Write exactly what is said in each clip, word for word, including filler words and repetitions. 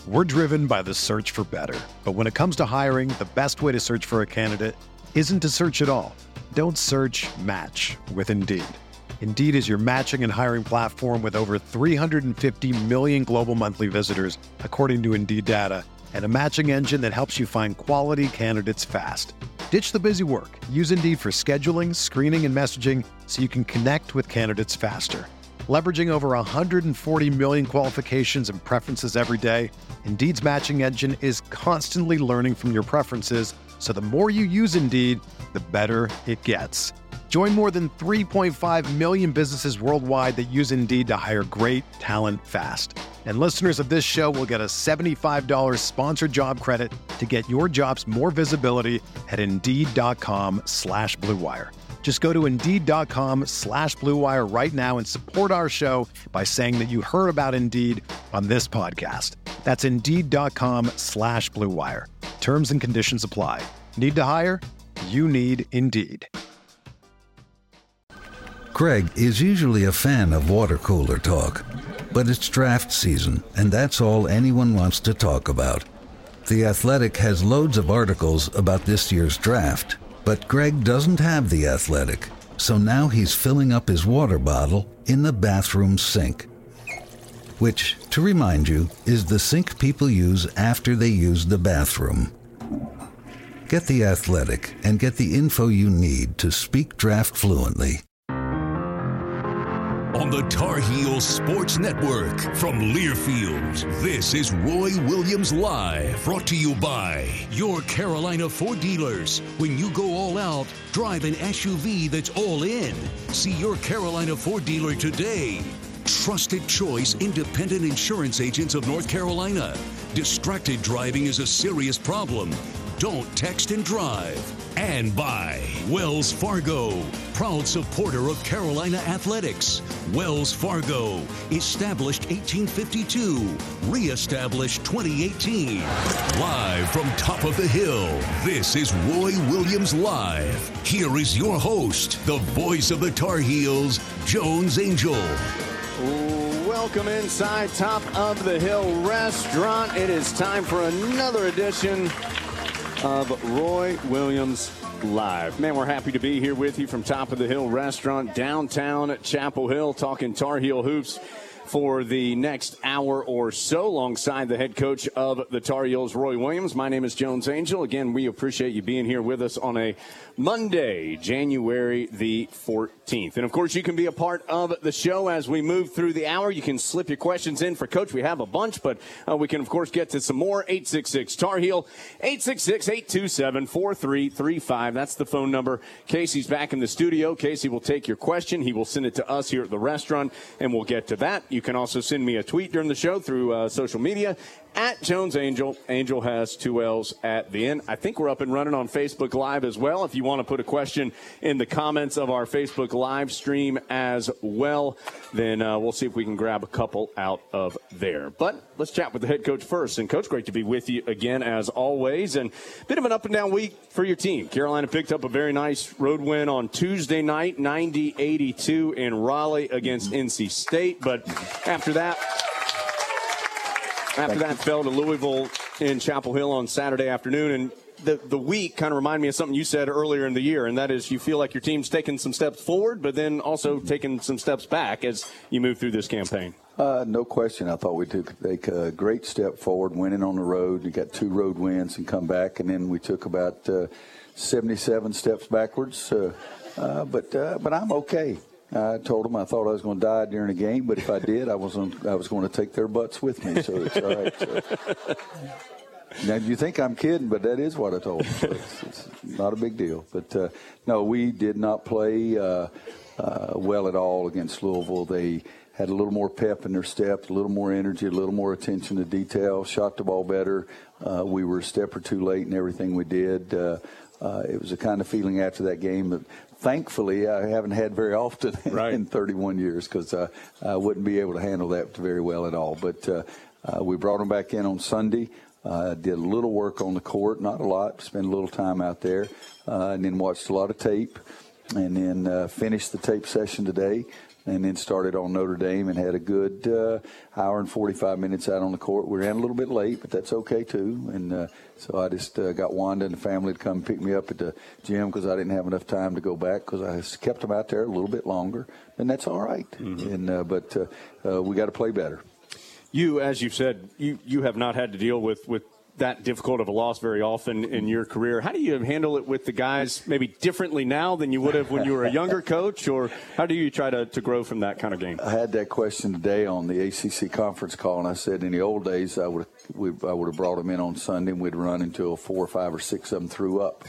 We're driven by the search for better. But when it comes to hiring, the best way to search for a candidate isn't to search at all. Don't search, match with Indeed. Indeed is your matching and hiring platform with over three hundred fifty million global monthly visitors, according to Indeed data, and a matching engine that helps you find quality candidates fast. Ditch the busy work. Use Indeed for scheduling, screening, and messaging so you can connect with candidates faster. Leveraging over one hundred forty million qualifications and preferences every day, Indeed's matching engine is constantly learning from your preferences, so the more you use Indeed, the better it gets. Join more than three point five million businesses worldwide that use Indeed to hire great talent fast. And listeners of this show will get a seventy-five dollars sponsored job credit to get your jobs more visibility at Indeed.com slash Blue Wire. Just go to Indeed.com slash Blue Wire right now and support our show by saying that you heard about Indeed on this podcast. That's Indeed.com slash Blue Wire. Terms and conditions apply. Need to hire? You need Indeed. Greg is usually a fan of water cooler talk, but it's draft season, and that's all anyone wants to talk about. The Athletic has loads of articles about this year's draft, but Greg doesn't have The Athletic, so now he's filling up his water bottle in the bathroom sink, which, to remind you, is the sink people use after they use the bathroom. Get The Athletic and get the info you need to speak draft fluently. On the Tar Heels Sports Network from Learfield, this is Roy Williams Live, brought to you by your Carolina Ford dealers. When you go all out, drive an S U V that's all in. See your Carolina Ford dealer today. Trusted Choice Independent Insurance Agents of North Carolina. Distracted driving is a serious problem. Don't text and drive. And by Wells Fargo, proud supporter of Carolina Athletics. Wells Fargo, established eighteen fifty-two, reestablished twenty eighteen. Live from top of the hill, this is Roy Williams Live. Here is your host, the voice of the Tar Heels, Jones Angell. Welcome inside Top of the Hill Restaurant. It is time for another edition of Roy Williams Live. Man, we're happy to be here with you from Top of the Hill Restaurant, downtown Chapel Hill, talking Tar Heel hoops for the next hour or so alongside the head coach of the Tar Heels, Roy Williams. My name is Jones Angell. Again, we appreciate you being here with us on a Monday, January the fourteenth. And, of course, you can be a part of the show as we move through the hour. You can slip your questions in for Coach. We have a bunch, but uh, we can, of course, get to some more. eight six six Tar Heel, eight six six, eight two seven, four three three five. That's the phone number. Casey's back in the studio. Casey will take your question. He will send it to us here at the restaurant, and we'll get to that. You can also send me a tweet during the show through uh, social media. At Jones Angell. Angell has two L's at the end. I think we're up and running on Facebook Live as well. If you want to put a question in the comments of our Facebook Live stream as well, then uh, we'll see if we can grab a couple out of there. But let's chat with the head coach first. And, Coach, great to be with you again as always. And a bit of an up-and-down week for your team. Carolina picked up a very nice road win on Tuesday night, ninety eighty-two in Raleigh against N C State. But after that... After that, fell to Louisville in Chapel Hill on Saturday afternoon. And the, the week kind of reminded me of something you said earlier in the year, and that is you feel like your team's taking some steps forward, but then also taking some steps back as you move through this campaign. Uh, no question. I thought we took take a great step forward, winning on the road. We got two road wins and come back, and then we took about uh, seventy-seven steps backwards. Uh, uh, but uh, but I'm okay. I told them I thought I was going to die during the game, but if I did, I was on, I was going to take their butts with me. So it's all right. So. Now you think I'm kidding, but that is what I told them. So it's, it's not a big deal. But uh, no, we did not play uh, uh, well at all against Louisville. They had a little more pep in their step, a little more energy, a little more attention to detail. Shot the ball better. Uh, we were a step or two late in everything we did. Uh, uh, it was a kind of feeling after that game that, thankfully, I haven't had very often right. in thirty-one years because uh, I wouldn't be able to handle that very well at all. But uh, uh, we brought them back in on Sunday. Uh, did a little work on the court, not a lot, spent a little time out there, uh, and then watched a lot of tape, and then uh, finished the tape session today. and then started on Notre Dame and had a good uh, hour and forty-five minutes out on the court. We ran a little bit late, but that's okay too. And uh, so I just uh, got Wanda and the family to come pick me up at the gym because I didn't have enough time to go back because I kept them out there a little bit longer, and that's all right. Mm-hmm. And uh, but uh, uh, we got to play better. You, as you've said, you, you have not had to deal with, with that difficult of a loss very often in your career. How do you handle it with the guys maybe differently now than you would have when you were a younger coach, or how do you try to, to grow from that kind of game? I had that question today on the A C C conference call, and I said in the old days I would we, I would have brought them in on Sunday and we'd run until four or five or six of them threw up.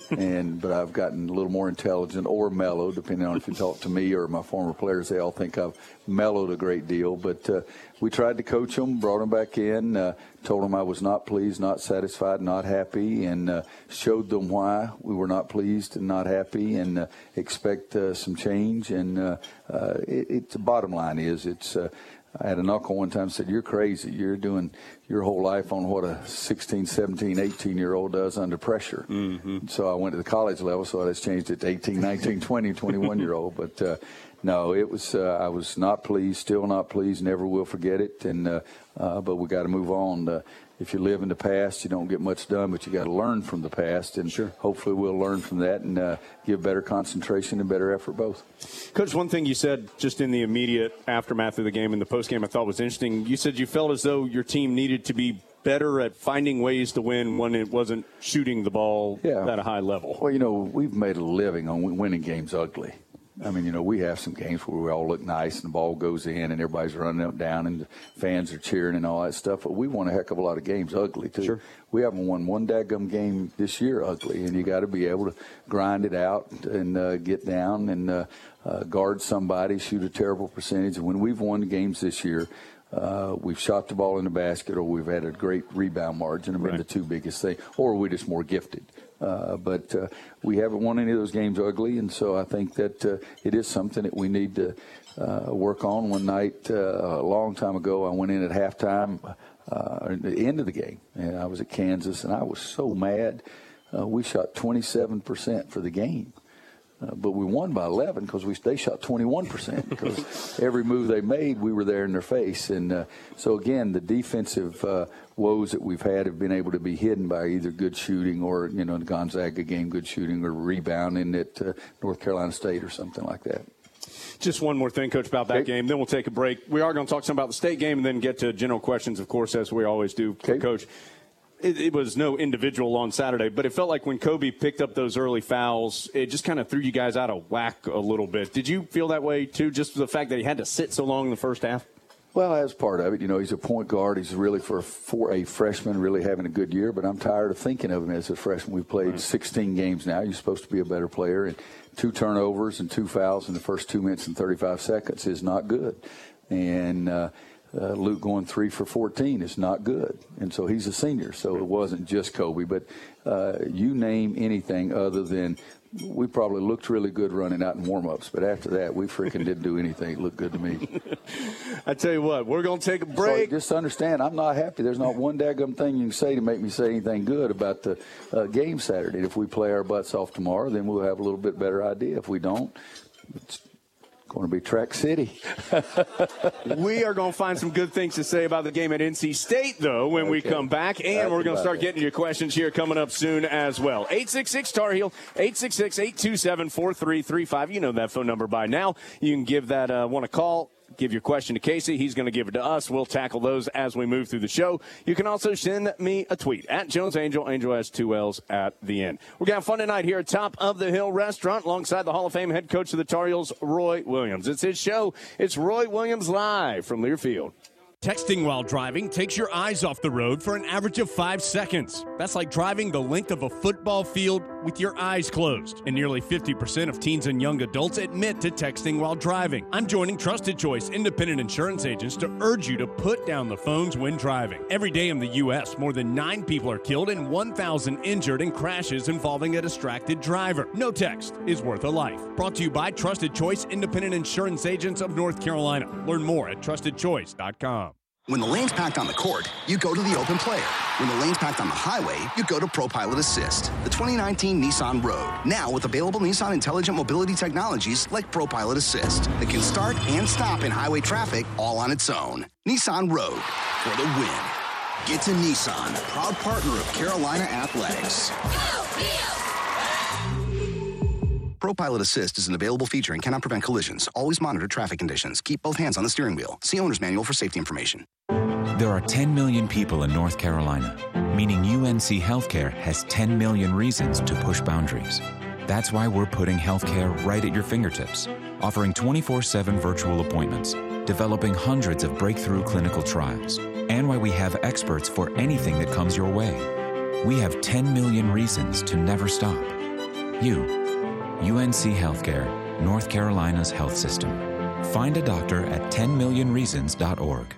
and but I've gotten a little more intelligent or mellow, depending on if you talk to me or my former players. They all think I've mellowed a great deal. But uh, we tried to coach them, brought them back in, uh, told them I was not pleased, not satisfied, not happy, and uh, showed them why we were not pleased and not happy, and uh, expect uh, some change. And uh, uh, it, it, the bottom line is it's uh, I had an uncle one time said, "You're crazy. You're doing your whole life on what a sixteen, seventeen, eighteen-year-old does under pressure." Mm-hmm. So I went to the college level, so I just changed it to eighteen, nineteen, twenty, twenty-one-year-old. But, uh, no, it was uh, I was not pleased, still not pleased, never will forget it. And uh, uh, but we got to move on. Uh, if you live in the past, you don't get much done, but you got to learn from the past. And sure. hopefully we'll learn from that and uh, give better concentration and better effort both. Coach, one thing you said just in the immediate aftermath of the game and the postgame I thought was interesting. You said you felt as though your team needed to be better at finding ways to win when it wasn't shooting the ball yeah. at a high level. Well, you know, we've made a living on winning games ugly. I mean, you know, we have some games where we all look nice and the ball goes in and everybody's running up down and the fans are cheering and all that stuff. But we won a heck of a lot of games ugly, too. Sure. We haven't won one daggum game this year ugly, and you got to be able to grind it out and uh, get down and uh, uh, guard somebody, shoot a terrible percentage. And when we've won games this year, Uh, we've shot the ball in the basket, or we've had a great rebound margin. Have been right. the two biggest things, or we're just more gifted. Uh, but uh, we haven't won any of those games ugly, and so I think that uh, it is something that we need to uh, work on. One night, uh, a long time ago, I went in at halftime, uh, at the end of the game, and I was at Kansas, and I was so mad. Uh, we shot twenty-seven percent for the game. Uh, but we won by eleven because we they shot twenty-one percent because every move they made, we were there in their face. And uh, so, again, the defensive uh, woes that we've had have been able to be hidden by either good shooting or, you know, the Gonzaga game, good shooting, or rebounding at uh, North Carolina State or something like that. Just one more thing, Coach, about that okay. game. Then we'll take a break. We are going to talk some about the state game and then get to general questions, of course, as we always do, okay. Coach. It, it was no individual on Saturday, but it felt like when Kobe picked up those early fouls, it just kind of threw you guys out of whack a little bit. Did you feel that way, too, just the fact that he had to sit so long in the first half? Well, that's part of it. You know, he's a point guard. He's really, for, for a freshman, really having a good year, but I'm tired of thinking of him as a freshman. We've played right. sixteen games now. You're supposed to be a better player, and two turnovers and two fouls in the first two minutes and thirty-five seconds is not good. And uh Uh, Luke going three for fourteen is not good. And so he's a senior, so it wasn't just Kobe. But uh, you name anything other than we probably looked really good running out in warm-ups. But after that, we freaking didn't do anything. It looked good to me. I tell you what, we're going to take a break. So just understand, I'm not happy. There's not one daggum thing you can say to make me say anything good about the uh, game Saturday. If we play our butts off tomorrow, then we'll have a little bit better idea. If we don't, it's going to be Track City. We are going to find some good things to say about the game at N C State, though, when okay. we come back. And That's we're going to start that. getting your questions here coming up soon as well. eight six six Tar Heel, eight six six, eight two seven, four three three five. You know that phone number by now. You can give that uh, one a call. Give your question to Casey. He's going to give it to us. We'll tackle those as we move through the show. You can also send me a tweet at Jones Angel. Angel has two L's at the end. We're going to have fun tonight here at Top of the Hill Restaurant alongside the Hall of Fame head coach of the Tar Heels, Roy Williams. It's his show. It's Roy Williams Live from Learfield. Texting while driving takes your eyes off the road for an average of five seconds. That's like driving the length of a football field with your eyes closed. And nearly fifty percent of teens and young adults admit to texting while driving. I'm joining Trusted Choice independent insurance agents to urge you to put down the phones when driving. Every day in the U S, more than nine people are killed and one thousand injured in crashes involving a distracted driver. No text is worth a life. Brought to you by Trusted Choice independent insurance agents of North Carolina. Learn more at trusted choice dot com. When the lane's packed on the court, you go to the open player. When the lane's packed on the highway, you go to ProPilot Assist, the twenty nineteen Nissan Rogue. Now with available Nissan intelligent mobility technologies like ProPilot Assist that can start and stop in highway traffic all on its own. Nissan Rogue, for the win. Get to Nissan, proud partner of Carolina Athletics. ProPilot Assist is an available feature and cannot prevent collisions. Always monitor traffic conditions. Keep both hands on the steering wheel. See owner's manual for safety information. There are ten million people in North Carolina, meaning U N C Healthcare has ten million reasons to push boundaries. That's why we're putting healthcare right at your fingertips, offering twenty-four seven virtual appointments, developing hundreds of breakthrough clinical trials, and why we have experts for anything that comes your way. We have ten million reasons to never stop. You. U N C Healthcare, North Carolina's health system. Find a doctor at ten million reasons dot org.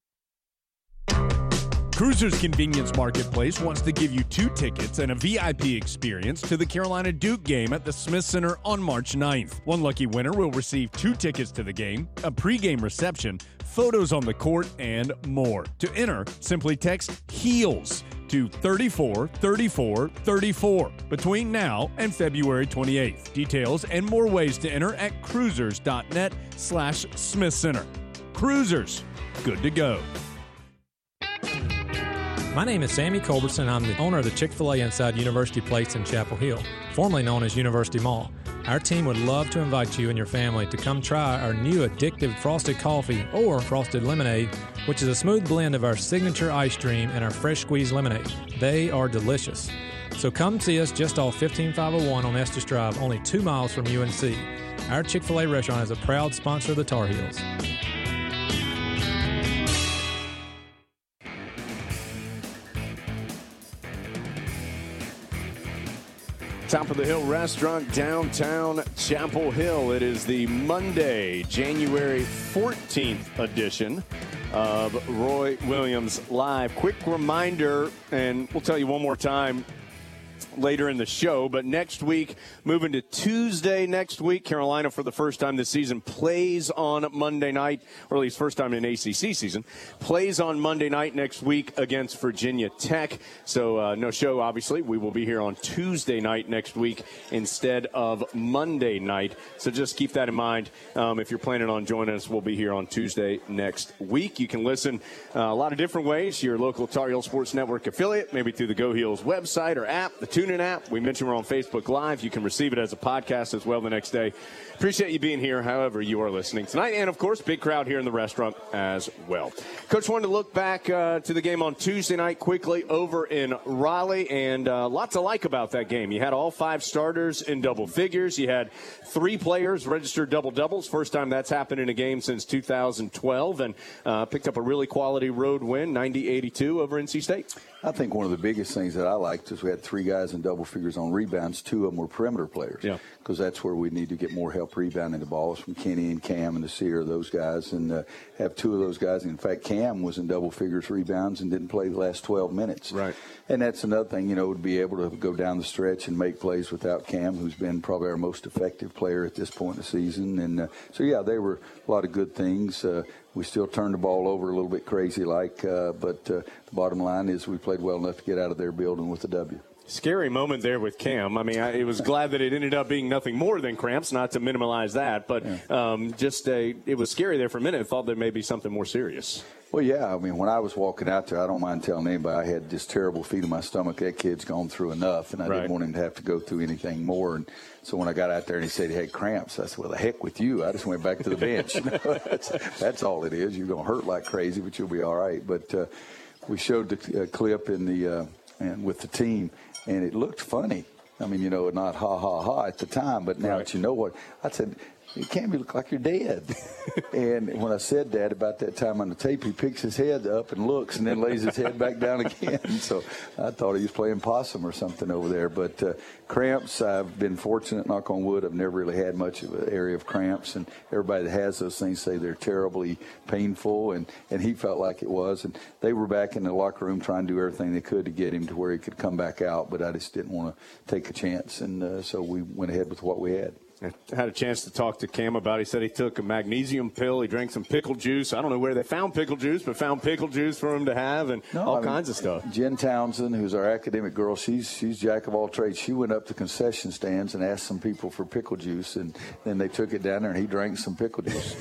Cruisers Convenience Marketplace wants to give you two tickets and a V I P experience to the Carolina Duke game at the Smith Center on March ninth. One lucky winner will receive two tickets to the game, a pregame reception, photos on the court, and more. To enter, simply text HEELS to thirty-four thirty-four thirty-four between now and February twenty-eighth. Details and more ways to enter at cruisers.net slash Smith Center. Cruisers, good to go. My name is Sammy Culbertson. I'm the owner of the Chick-fil-A inside University Place in Chapel Hill, formerly known as University Mall. Our team would love to invite you and your family to come try our new addictive frosted coffee or frosted lemonade, which is a smooth blend of our signature ice cream and our fresh squeezed lemonade. They are delicious. So come see us just off fifteen five oh one on Estes Drive, only two miles from U N C. Our Chick-fil-A restaurant is a proud sponsor of the Tar Heels. Top of the Hill Restaurant, downtown Chapel Hill. It is the Monday, January fourteenth edition of Roy Williams Live. Quick reminder, and we'll tell you one more time later in the show, but next week, moving to Tuesday next week, Carolina for the first time this season plays on Monday night, or at least first time in A C C season, plays on Monday night next week against Virginia Tech. So uh, no show, obviously. We will be here on Tuesday night next week instead of Monday night. So just keep that in mind. Um, if you're planning on joining us, we'll be here on Tuesday next week. You can listen uh, a lot of different ways. Your local Tar Heel Sports Network affiliate, maybe through the Go Heels website or app, the TuneIn app. We mentioned we're on Facebook Live. You can receive it as a podcast as well the next day. Appreciate you being here, however you are listening tonight. And, of course, big crowd here in the restaurant as well. Coach wanted to look back uh, to the game on Tuesday night quickly over in Raleigh, and uh, lots to like about that game. You had all five starters in double figures. You had three players registered double-doubles. First time that's happened in a game since two thousand twelve, and uh, picked up a really quality road win, ninety eighty-two over N C State. I think one of the biggest things that I liked is we had three guys in double figures on rebounds. Two of them were perimeter players. Yeah. Because that's where we need to get more help rebounding the balls from Kenny and Cam and Nasir, those guys, and uh, have two of those guys. In fact, Cam was in double figures rebounds and didn't play the last twelve minutes. Right. And that's another thing, you know, to be able to go down the stretch and make plays without Cam, who's been probably our most effective player at this point in the season. And uh, so, yeah, they were a lot of good things. Uh, we still turned the ball over a little bit crazy-like, uh, but uh, the bottom line is we played well enough to get out of their building with a W. Scary moment there with Cam. I mean, I it was glad that it ended up being nothing more than cramps, not to minimize that, but yeah. um, just a, it was scary there for a minute. I thought there may be something more serious. Well, yeah. I mean, when I was walking out there, I don't mind telling anybody I had this terrible feet in my stomach. That kid's gone through enough, and I right. didn't want him to have to go through anything more. And so when I got out there and he said he had cramps, I said, well, the heck with you. I just went back to the bench. You know, that's, that's all it is. You're going to hurt like crazy, but you'll be all right. But uh, we showed the uh, clip in the uh, and with the team, and it looked funny. I mean, you know, not ha, ha, ha at the time, but now right. that you know what, I said, it can't be look like you're dead. And when I said that about that time on the tape, he picks his head up and looks and then lays his head back down again. So I thought he was playing possum or something over there. But uh, cramps, I've been fortunate, knock on wood, I've never really had much of an area of cramps. And everybody that has those things say they're terribly painful, and, and he felt like it was. And they were back in the locker room trying to do everything they could to get him to where he could come back out, but I just didn't want to take a chance. And uh, so we went ahead with what we had. I had a chance to talk to Cam about it. He said he took a magnesium pill. He drank some pickle juice. I don't know where they found pickle juice, but found pickle juice for him to have and no, all I mean, kinds of stuff. Jen Townsend, who's our academic girl, she's she's jack of all trades. She went up to concession stands and asked some people for pickle juice, and then they took it down there, and he drank some pickle juice.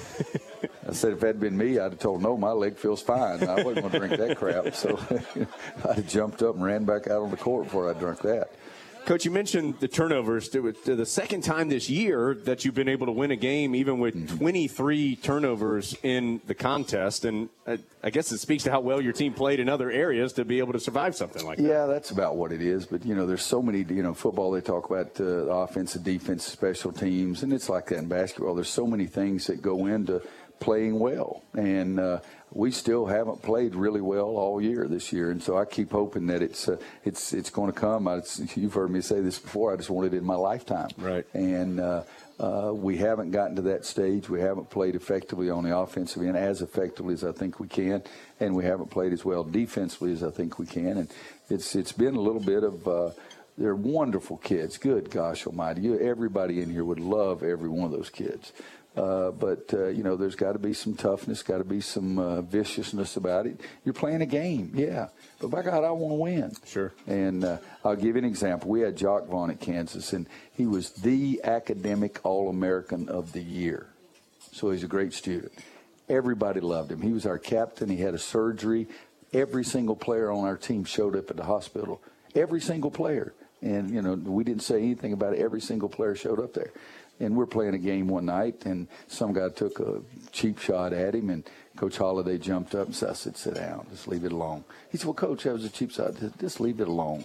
I said if that had been me, I'd have told no, my leg feels fine. I wasn't going to drink that crap. So I'd have jumped up and ran back out on the court before I drank that. Coach, you mentioned the turnovers. It was the second time this year that you've been able to win a game, even with mm-hmm. twenty-three turnovers in the contest. And I guess it speaks to how well your team played in other areas to be able to survive something like that. Yeah, that's about what it is. But, you know, there's so many, you know, football, they talk about uh, offense and defense, special teams, and it's like that in basketball. There's so many things that go into playing well. And uh, we still haven't played really well all year this year, and so I keep hoping that it's uh, it's it's going to come. I, you've heard me say this before. I just want it in my lifetime. Right. And uh, uh, we haven't gotten to that stage. We haven't played effectively on the offensive end, as effectively as I think we can, and we haven't played as well defensively as I think we can. And it's it's been a little bit of. Uh, they're wonderful kids. Good gosh almighty. You, everybody in here would love every one of those kids. Uh, but, uh, you know, there's got to be some toughness, got to be some uh, viciousness about it. You're playing a game, yeah. But, by God, I want to win. Sure. And uh, I'll give you an example. We had Jock Vaughn at Kansas, and he was the academic All-American of the year. So he's a great student. Everybody loved him. He was our captain. He had a surgery. Every single player on our team showed up at the hospital. Every single player. And, you know, we didn't say anything about it. Every single player showed up there. And we're playing a game one night, and some guy took a cheap shot at him, and Coach Holliday jumped up and said, I said, sit down, just leave it alone. He said, well, Coach, that was a cheap shot. Just leave it alone.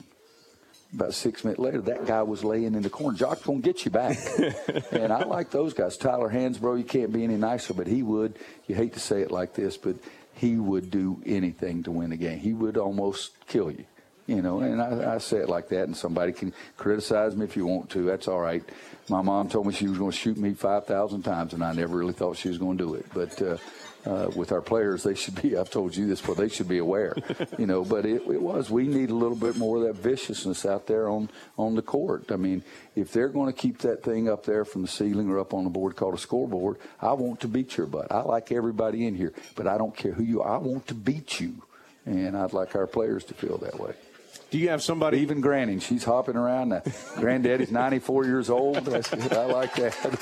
About six minutes later, that guy was laying in the corner. Jock's going to get you back. And I like those guys. Tyler Hansbrough, you can't be any nicer, but he would. You hate to say it like this, but he would do anything to win the game. He would almost kill you. You know, and I, I say it like that, and somebody can criticize me if you want to. That's all right. My mom told me she was going to shoot me five thousand times, and I never really thought she was going to do it. But uh, uh, with our players, they should be, I've told you this before, they should be aware. You know, but it, it was, we need a little bit more of that viciousness out there on, on the court. I mean, if they're going to keep that thing up there from the ceiling or up on the board called a scoreboard, I want to beat your butt. I like everybody in here, but I don't care who you are. I want to beat you. And I'd like our players to feel that way. Do you have somebody? Even Granny, she's hopping around. Now. Granddaddy's ninety-four years old. That's good. I like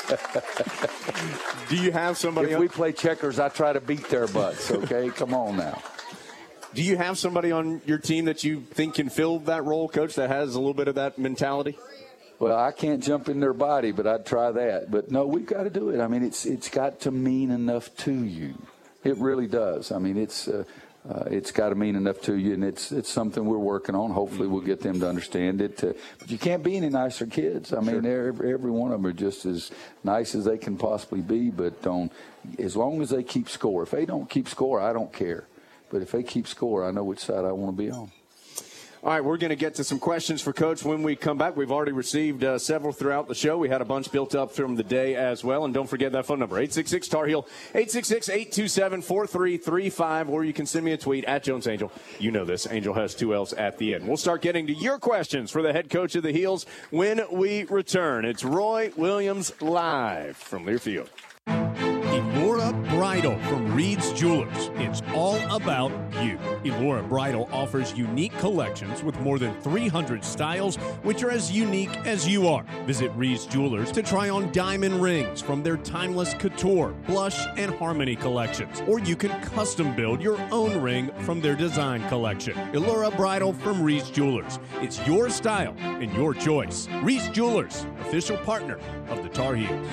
that. Do you have somebody? If we play checkers, I try to beat their butts, okay? Come on now. Do you have somebody on your team that you think can fill that role, Coach, that has a little bit of that mentality? Well, I can't jump in their body, but I'd try that. But, no, we've got to do it. I mean, it's it's got to mean enough to you. It really does. I mean, it's uh, – Uh, it's got to mean enough to you, and it's it's something we're working on. Hopefully we'll get them to understand it. Uh, but you can't be any nicer kids. I mean, sure. every, every one of them are just as nice as they can possibly be, but don't, as long as they keep score. If they don't keep score, I don't care. But if they keep score, I know which side I want to be on. All right, we're going to get to some questions for Coach when we come back. We've already received uh, several throughout the show. We had a bunch built up from the day as well. And don't forget that phone number, eight six six, Tar Heel, eight six six, eight two seven, four three three five, or you can send me a tweet at Jones Angel. You know this. Angel has two L's at the end. We'll start getting to your questions for the head coach of the Heels when we return. It's Roy Williams live from Learfield. Elora Bridal from Reed's Jewelers. It's all about you. Elora Bridal offers unique collections with more than three hundred styles, which are as unique as you are. Visit Reed's Jewelers to try on diamond rings from their timeless couture, blush, and harmony collections. Or you can custom build your own ring from their design collection. Elora Bridal from Reed's Jewelers. It's your style and your choice. Reed's Jewelers, official partner of the Tar Heels.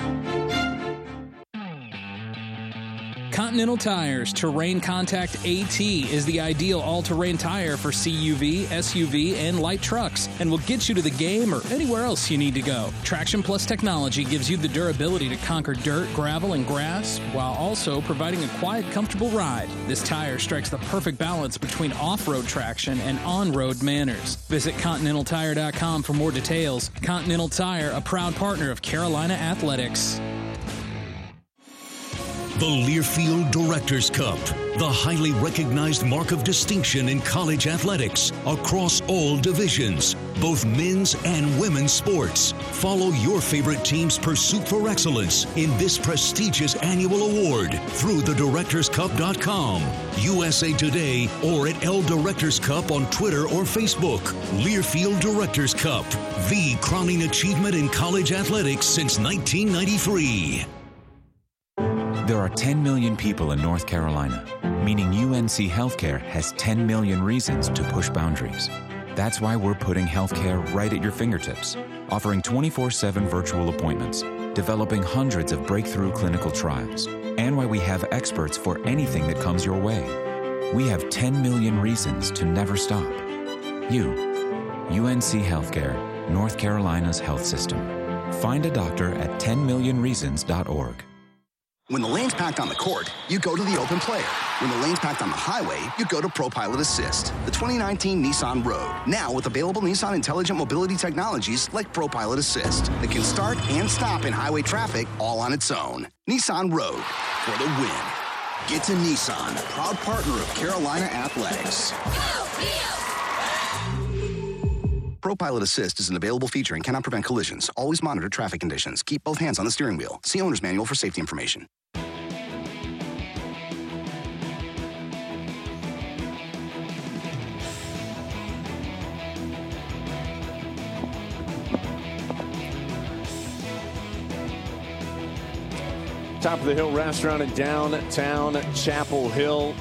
Continental Tire's Terrain Contact AT is the ideal all-terrain tire for C U V, S U V, and light trucks, and will get you to the game or anywhere else you need to go. Traction Plus technology gives you the durability to conquer dirt, gravel, and grass, while also providing a quiet, comfortable ride. This tire strikes the perfect balance between off-road traction and on-road manners. Visit Continental Tire dot com for more details. Continental Tire, a proud partner of Carolina Athletics. The Learfield Directors Cup. the highly recognized mark of distinction in college athletics across all divisions, both men's and women's sports. Follow your favorite team's pursuit for excellence in this prestigious annual award through the directors cup dot com, U S A Today, or at L Directors Cup on Twitter or Facebook. Learfield Directors Cup, the crowning achievement in college athletics since nineteen ninety-three. There are ten million people in North Carolina, meaning U N C Healthcare has ten million reasons to push boundaries. That's why we're putting healthcare right at your fingertips, offering twenty-four seven virtual appointments, developing hundreds of breakthrough clinical trials, and why we have experts for anything that comes your way. We have ten million reasons to never stop. You, U N C Healthcare, North Carolina's health system. Find a doctor at ten million reasons dot org. When the lane's packed on the court, you go to the open player. When the lane's packed on the highway, you go to ProPilot Assist, the twenty nineteen Nissan Rogue. Now with available Nissan intelligent mobility technologies like ProPilot Assist that can start and stop in highway traffic all on its own. Nissan Rogue, for the win. Get to Nissan, proud partner of Carolina Athletics. ProPilot Assist is an available feature and cannot prevent collisions. Always monitor traffic conditions. Keep both hands on the steering wheel. See owner's manual for safety information. Top of the Hill Restaurant in downtown Chapel Hill.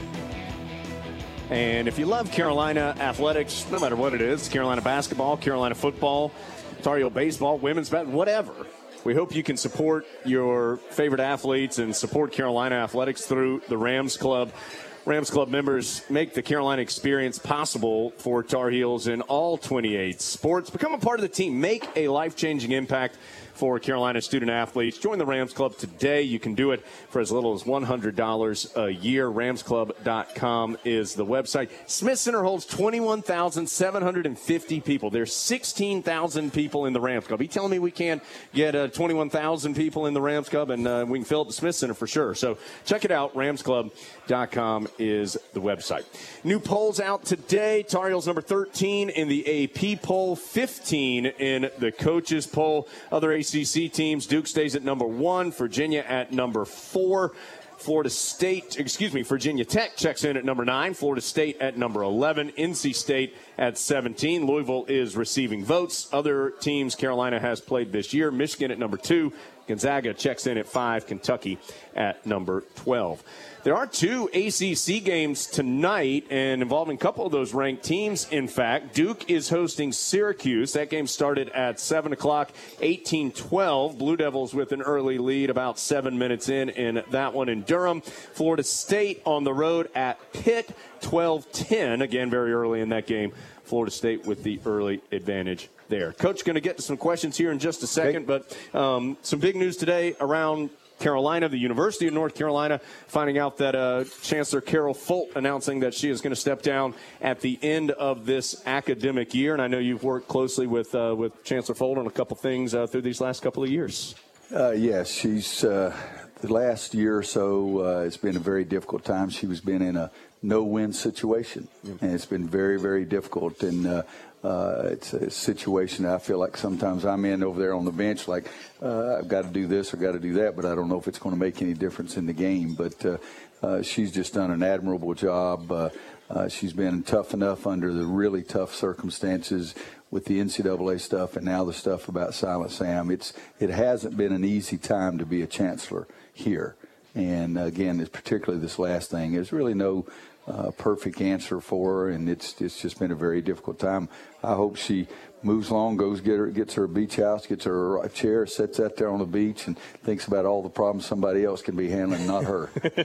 And if you love Carolina athletics, no matter what it is, Carolina basketball, Carolina football, Tar Heel baseball, women's bat, whatever, we hope you can support your favorite athletes and support Carolina athletics through the Rams Club. Rams Club members make the Carolina experience possible for Tar Heels in all twenty-eight sports. Become a part of the team. Make a life-changing impact for Carolina student athletes. Join the Rams Club today. You can do it for as little as one hundred dollars a year. Rams Club dot com is the website. Smith Center holds twenty-one thousand seven hundred fifty people. There's sixteen thousand people in the Rams Club. Are you telling me we can't get uh, twenty-one thousand people in the Rams Club, and uh, we can fill up the Smith Center for sure? So check it out. Rams Club dot com is the website. New polls out today. Tar Heels number thirteen in the A P poll, fifteen in the coaches poll. Other A C C teams, Duke stays at number one, Virginia at number four. Florida State, excuse me, Virginia Tech checks in at number nine. Florida State at number eleven. N C State at seventeen. Louisville is receiving votes. Other teams Carolina has played this year. Michigan at number two. Gonzaga checks in at five. Kentucky at number twelve. There are two A C C games tonight, and involving a couple of those ranked teams, in fact. Duke is hosting Syracuse. That game started at seven o'clock, eighteen twelve. Blue Devils with an early lead about seven minutes in in that one in Durham. Florida State on the road at Pitt, twelve ten. Again, very early in that game. Florida State with the early advantage there. Coach, going to get to some questions here in just a second, but um, some big news today around Carolina, the University of North Carolina, finding out that uh, Chancellor Carol Folt announcing that she is going to step down at the end of this academic year. And I know you've worked closely with uh, with Chancellor Folt on a couple things uh, through these last couple of years. Uh, yes, she's uh, the last year or so. Uh, it's been a very difficult time. She was been in a no-win situation, mm-hmm. and it's been very, very difficult. And uh, Uh, it's a situation I feel like sometimes I'm in over there on the bench, like uh, I've got to do this or got to do that, but I don't know if it's going to make any difference in the game. But uh, uh, she's just done an admirable job. Uh, uh, she's been tough enough under the really tough circumstances with the N C double A stuff and now the stuff about Silent Sam. It's it hasn't been an easy time to be a chancellor here. And again, it's particularly this last thing. There's really no Uh, perfect answer for her, and it's it's just been a very difficult time. I hope she moves along, goes get her, gets her a beach house, gets her a chair, sits out there on the beach, and thinks about all the problems somebody else can be handling, not her.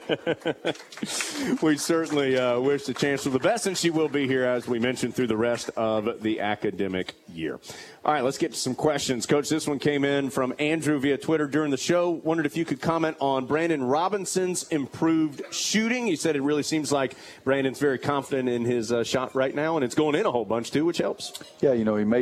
We certainly uh, wish the Chancellor the best, and she will be here, as we mentioned, through the rest of the academic year. All right, let's get to some questions. Coach, this one came in from Andrew via Twitter during the show. Wondered if you could comment on Brandon Robinson's improved shooting. He said it really seems like Brandon's very confident in his uh, shot right now, and it's going in a whole bunch, too, which helps. Yeah, you know, he made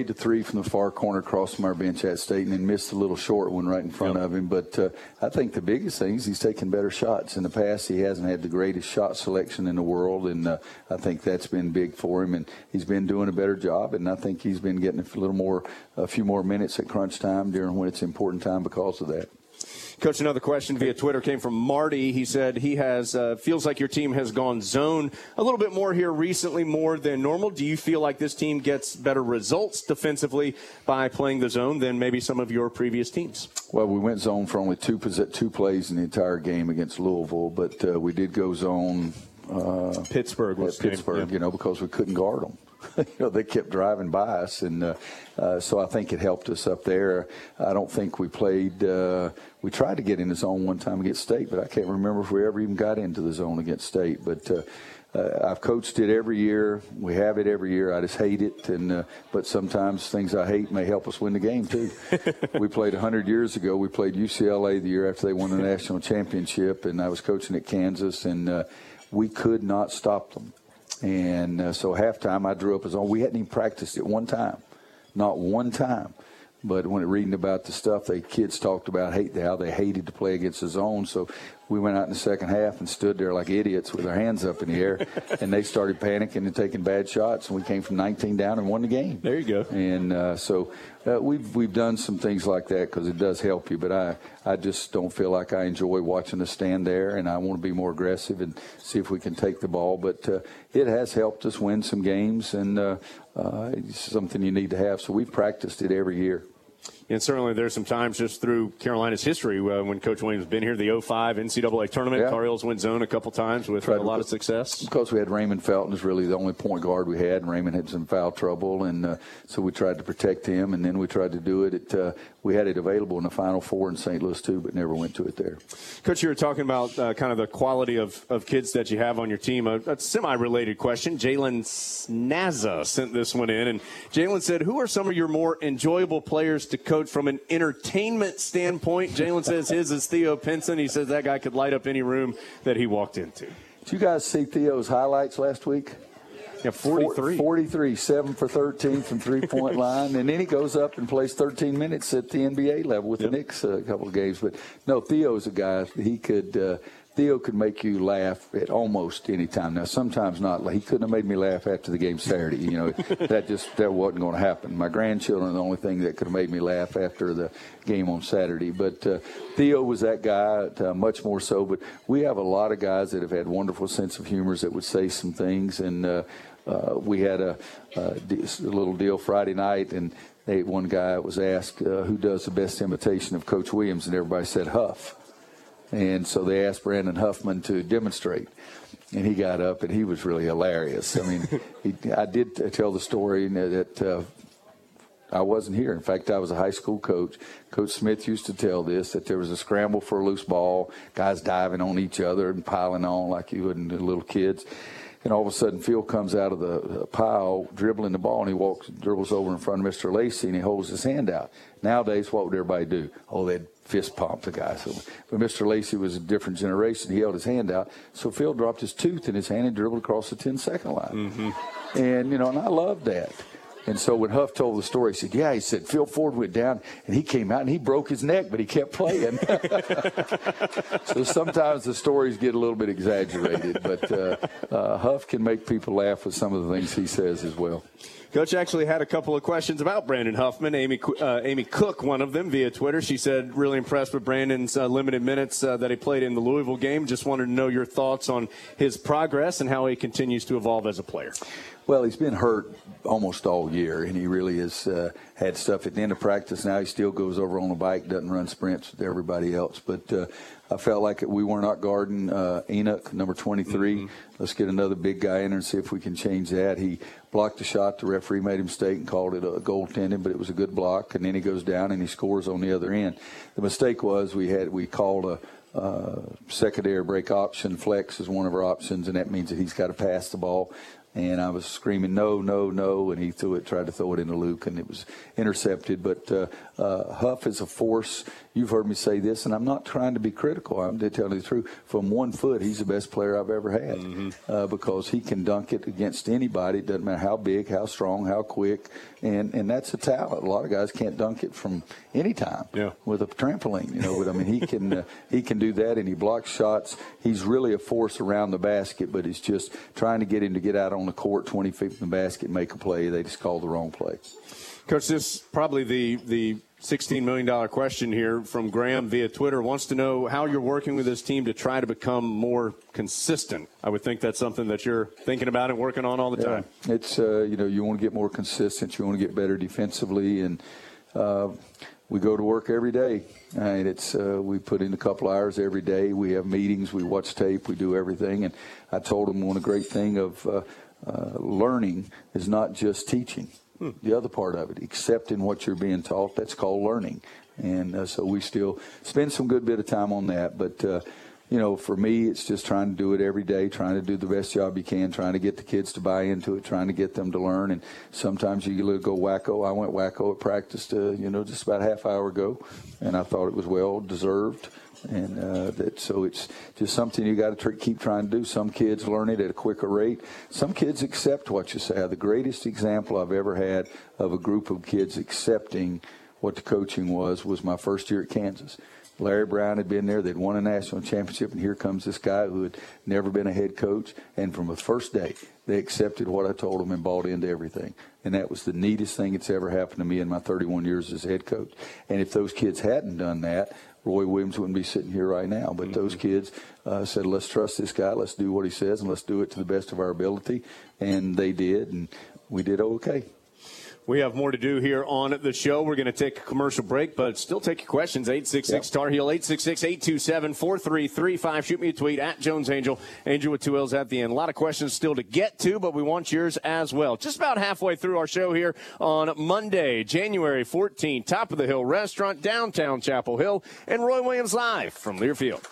made the three from the far corner across from our bench at State and then missed a little short one right in front yep. of him. But uh, I think the biggest thing is he's taking better shots. In the past, he hasn't had the greatest shot selection in the world, and uh, I think that's been big for him. And he's been doing a better job, and I think he's been getting a little more, a few more minutes at crunch time during when it's important time because of that. Coach, another question via Twitter came from Marty. He said he has uh, feels like your team has gone zone a little bit more here recently, more than normal. Do you feel like this team gets better results defensively by playing the zone than maybe some of your previous teams? Well, we went zone for only two two plays in the entire game against Louisville, but uh, we did go zone. Uh, Pittsburgh was Pittsburgh, yeah. you know, because we couldn't guard them. you know, they kept driving by us, and uh, uh, so I think it helped us up there. I don't think we played. Uh, we tried to get in the zone one time against State, but I can't remember if we ever even got into the zone against State. But uh, uh, I've coached it every year. We have it every year. I just hate it, and uh, but sometimes things I hate may help us win the game too. We played one hundred years ago. We played U C L A the year after they won the national championship, and I was coaching at Kansas, and uh, we could not stop them. And uh, so halftime, I drew up a zone. We hadn't even practiced it one time, not one time. But when reading about the stuff, the kids talked about hate how they hated to play against the zone. So we went out in the second half and stood there like idiots with our hands up in the air, and they started panicking and taking bad shots. And we came from nineteen down and won the game. There you go. And uh, so uh, we've we've done some things like that because it does help you. But I I just don't feel like I enjoy watching us stand there, and I want to be more aggressive and see if we can take the ball. But uh, it has helped us win some games, and uh, uh, it's something you need to have. So we've practiced it every year. And certainly there's some times just through Carolina's history uh, when Coach Williams has been here, the oh five N C double A tournament, yeah. Tar Heels went zone a couple times with a lot of success. Because we had Raymond Felton is really the only point guard we had, and Raymond had some foul trouble, and uh, so we tried to protect him, and then we tried to do it. At, uh, we had it available in the Final Four in Saint Louis too, but never went to it there. Coach, you were talking about uh, kind of the quality of, of kids that you have on your team. A, a semi-related question. Jalen Snaza sent this one in, and Jalen said, who are some of your more enjoyable players to coach from an entertainment standpoint? Jalen says his is Theo Pinson. He says that guy could light up any room that he walked into. Did you guys see Theo's highlights last week? Yeah, forty-three. forty-three, seven for thirteen from three-point line. And then he goes up and plays thirteen minutes at the N B A level with yep. the Knicks uh, a couple of games. But, no, Theo's a guy. He could uh, – Theo could make you laugh at almost any time. Now, sometimes not. He couldn't have made me laugh after the game Saturday. You know, that just that wasn't going to happen. My grandchildren are the only thing that could have made me laugh after the game on Saturday. But uh, Theo was that guy, uh, much more so. But we have a lot of guys that have had wonderful sense of humor that would say some things. And uh, uh, we had a, a, a little deal Friday night, and they, one guy was asked uh, who does the best imitation of Coach Williams, and everybody said Huff. And so they asked Brandon Huffman to demonstrate. And he got up, and he was really hilarious. I mean, he, I did t- tell the story that uh, I wasn't here. In fact, I was a high school coach. Coach Smith used to tell this, that there was a scramble for a loose ball, guys diving on each other and piling on like you would in the little kids. And all of a sudden, Phil comes out of the pile, dribbling the ball, and he walks, dribbles over in front of Mister Lacey, and he holds his hand out. Nowadays, what would everybody do? Oh, they'd fist pump the guy. So, but Mister Lacey was a different generation. He held his hand out. So Phil dropped his tooth in his hand and dribbled across the ten-second line. Mm-hmm. And, you know, and I loved that. And so when Huff told the story, he said, yeah, he said, Phil Ford went down, and he came out, and he broke his neck, but he kept playing. So sometimes the stories get a little bit exaggerated, but uh, uh, Huff can make people laugh with some of the things he says as well. Coach actually had a couple of questions about Brandon Huffman. Amy uh, Amy Cook, one of them, via Twitter. She said, really impressed with Brandon's uh, limited minutes uh, that he played in the Louisville game. Just wanted to know your thoughts on his progress and how he continues to evolve as a player. Well, he's been hurt almost all year, and he really has uh, had stuff at the end of practice. Now he still goes over on the bike, doesn't run sprints with everybody else. But uh, I felt like we were not guarding uh, Enoch, number twenty-three. Mm-hmm. Let's get another big guy in there and see if we can change that. He blocked the shot. The referee made a mistake and called it a goaltending, but it was a good block. And then he goes down and he scores on the other end. The mistake was we had we called a Uh, secondary break option. Flex is one of our options, and that means that he's got to pass the ball. And I was screaming, no, no, no, and he threw it, tried to throw it into Luke, and it was intercepted. But uh, uh, Huff is a force. You've heard me say this, and I'm not trying to be critical. I'm telling you the truth. From one foot, he's the best player I've ever had mm-hmm. uh, because he can dunk it against anybody. It doesn't matter how big, how strong, how quick, and, and that's a talent. A lot of guys can't dunk it from any time yeah. with a trampoline, you know. But I mean, he can uh, he can do that, and he blocks shots. He's really a force around the basket, but it's just trying to get him to get out on the court twenty feet from the basket and make a play. They just called the wrong play. Coach, this is probably the the sixteen million dollars question here from Graham via Twitter. Wants to know how you're working with this team to try to become more consistent. I would think that's something that you're thinking about and working on all the time. Yeah. It's, uh, you know, you want to get more consistent. You want to get better defensively. And uh, we go to work every day. And it's uh, we put in a couple hours every day. We have meetings. We watch tape. We do everything. And I told him one great thing of uh, uh, learning is not just teaching. The other part of it, accepting what you're being taught, that's called learning. And uh, so we still spend some good bit of time on that. But, uh, you know, for me, it's just trying to do it every day, trying to do the best job you can, trying to get the kids to buy into it, trying to get them to learn. And sometimes you go wacko. I went wacko at practice, uh, you know, just about a half hour ago, and I thought it was well deserved. And uh, that, so it's just something you got to tr- keep trying to do. Some kids learn it at a quicker rate. Some kids accept what you say. The greatest example I've ever had of a group of kids accepting what the coaching was was my first year at Kansas. Larry Brown had been there. They'd won a national championship, and here comes this guy who had never been a head coach. And from the first day, they accepted what I told them and bought into everything. And that was the neatest thing that's ever happened to me in my thirty-one years as head coach. And if those kids hadn't done that, Roy Williams wouldn't be sitting here right now. But mm-hmm. those kids uh, said, let's trust this guy, let's do what he says, and let's do it to the best of our ability. And they did, and we did okay. We have more to do here on the show. We're going to take a commercial break, but still take your questions. eight six six Tar Heel, eight six six, eight two seven, four three three five. Shoot me a tweet at Jones Angel. Angel with two L's at the end. A lot of questions still to get to, but we want yours as well. Just about halfway through our show here on Monday, January fourteenth. Top of the Hill Restaurant, downtown Chapel Hill, and Roy Williams live from Learfield.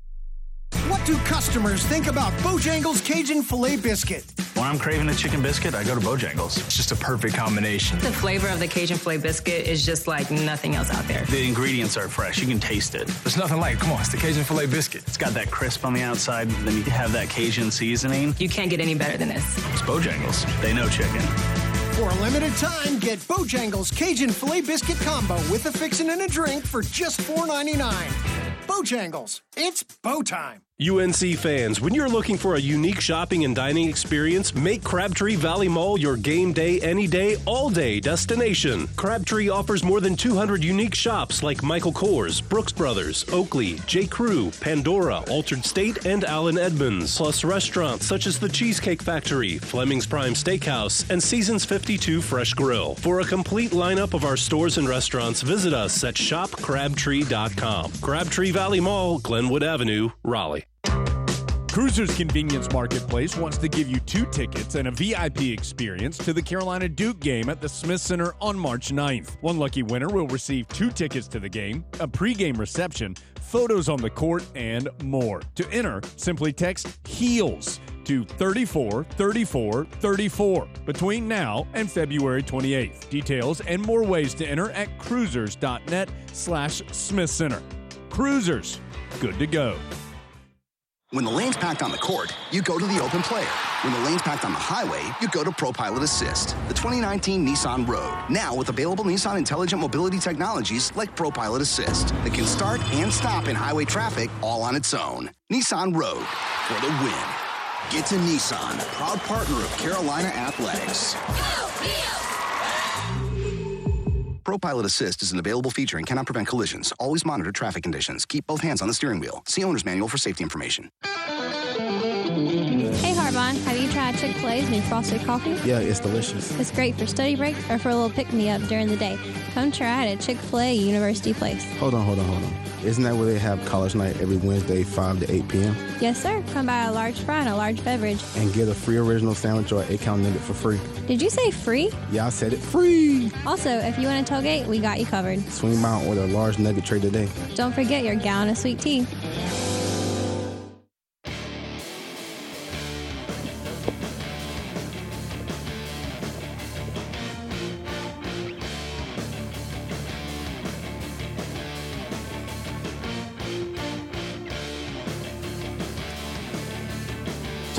What do customers think about Bojangles Cajun Filet Biscuit? When I'm craving a chicken biscuit, I go to Bojangles. It's just a perfect combination. The flavor of the Cajun Filet Biscuit is just like nothing else out there. The ingredients are fresh. You can taste it. There's nothing like it. Come on, it's the Cajun Filet Biscuit. It's got that crisp on the outside, then you have that Cajun seasoning. You can't get any better than this. It's Bojangles. They know chicken. For a limited time, get Bojangles Cajun Filet Biscuit Combo with a fixin' and a drink for just four ninety-nine. Bojangles, it's Bo time. U N C fans, when you're looking for a unique shopping and dining experience, make Crabtree Valley Mall your game day, any day, all day destination. Crabtree offers more than two hundred unique shops like Michael Kors, Brooks Brothers, Oakley, J. Crew, Pandora, Altered State, and Allen Edmonds. Plus restaurants such as the Cheesecake Factory, Fleming's Prime Steakhouse, and Seasons fifty-two Fresh Grill. For a complete lineup of our stores and restaurants, visit us at shop crabtree dot com. Crabtree Valley Mall, Glenwood Avenue, Raleigh. Cruisers Convenience Marketplace wants to give you two tickets and a V I P experience to the Carolina Duke game at the Smith Center on March ninth. One lucky winner will receive two tickets to the game, a pregame reception, photos on the court, and more. To enter, simply text HEELS to thirty-four thirty-four thirty-four between now and February twenty-eighth. Details and more ways to enter at cruisers.net slash Smith Center. Cruisers, good to go. When the lane's packed on the court, you go to the open player. When the lane's packed on the highway, you go to ProPilot Assist, the twenty nineteen Nissan Rogue. Now with available Nissan intelligent mobility technologies like ProPilot Assist that can start and stop in highway traffic all on its own. Nissan Rogue for the win. Get to Nissan, proud partner of Carolina Athletics. ProPilot Assist is an available feature and cannot prevent collisions. Always monitor traffic conditions. Keep both hands on the steering wheel. See owner's manual for safety information. Hey, Harbon, have you tried Chick-fil-A's new frosted coffee? Yeah, it's delicious. It's great for study breaks or for a little pick-me-up during the day. Come try it at Chick-fil-A University Place. Hold on, hold on, hold on. Isn't that where they have college night every Wednesday, five to eight p.m.? Yes, sir. Come buy a large fry and a large beverage. And get a free original sandwich or eight-count nugget for free. Did you say free? Yeah, I said it. Free! Also, if you want a tailgate, we got you covered. Swing by and order a large nugget tray today. Don't forget your gallon of sweet tea.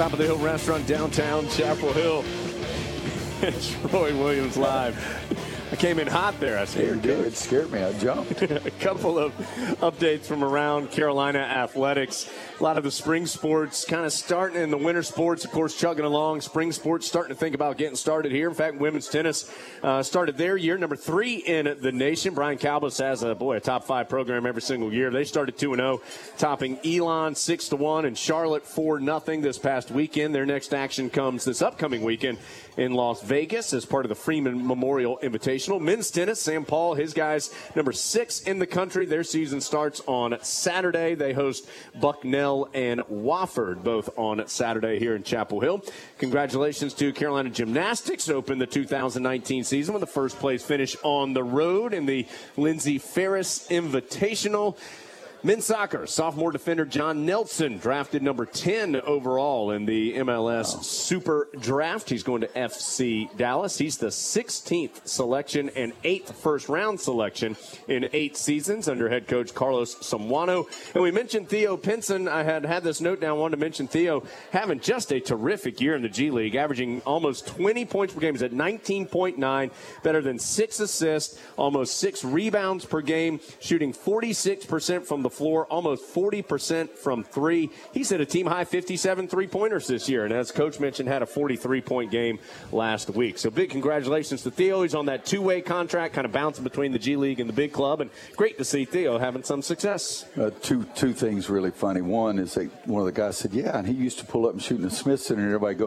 Top of the Hill Restaurant, downtown Chapel Hill. It's Roy Williams live. I came in hot there. I scared you. It scared me. I jumped. A couple of updates from around Carolina athletics. A lot of the spring sports kind of starting, in the winter sports, of course, chugging along. Spring sports starting to think about getting started here. In fact, women's tennis uh, started their year, number three in the nation. Brian Calbus has a, boy, a top five program every single year. They started two and oh, topping Elon six to one and Charlotte four nothing this past weekend. Their next action comes this upcoming weekend in Las Vegas as part of the Freeman Memorial Invitational. Men's tennis, Sam Paul, his guys, number six in the country. Their season starts on Saturday. They host Bucknell and Wofford, both on Saturday here in Chapel Hill. Congratulations to Carolina Gymnastics, opened the two thousand nineteen season with a first place finish on the road in the Lindsey Ferris Invitational. Men's soccer, sophomore defender John Nelson, drafted number ten overall in the M L S wow. Super Draft. He's going to F C Dallas. He's the sixteenth selection and eighth first-round selection in eight seasons under head coach Carlos Samuano. And we mentioned Theo Pinson. I had had this note down. I wanted to mention Theo having just a terrific year in the G League, averaging almost twenty points per game. He's at nineteen point nine, better than six assists, almost six rebounds per game, shooting forty-six percent from the floor, almost forty percent from three. He's hit a team-high fifty-seven three-pointers this year, and as Coach mentioned, had a forty-three point game last week. So big congratulations to Theo. He's on that two-way contract, kind of bouncing between the G League and the big club, and great to see Theo having some success. Uh, two two things really funny. One is that one of the guys said, yeah, and he used to pull up and shoot in the Smith Center, and everybody go,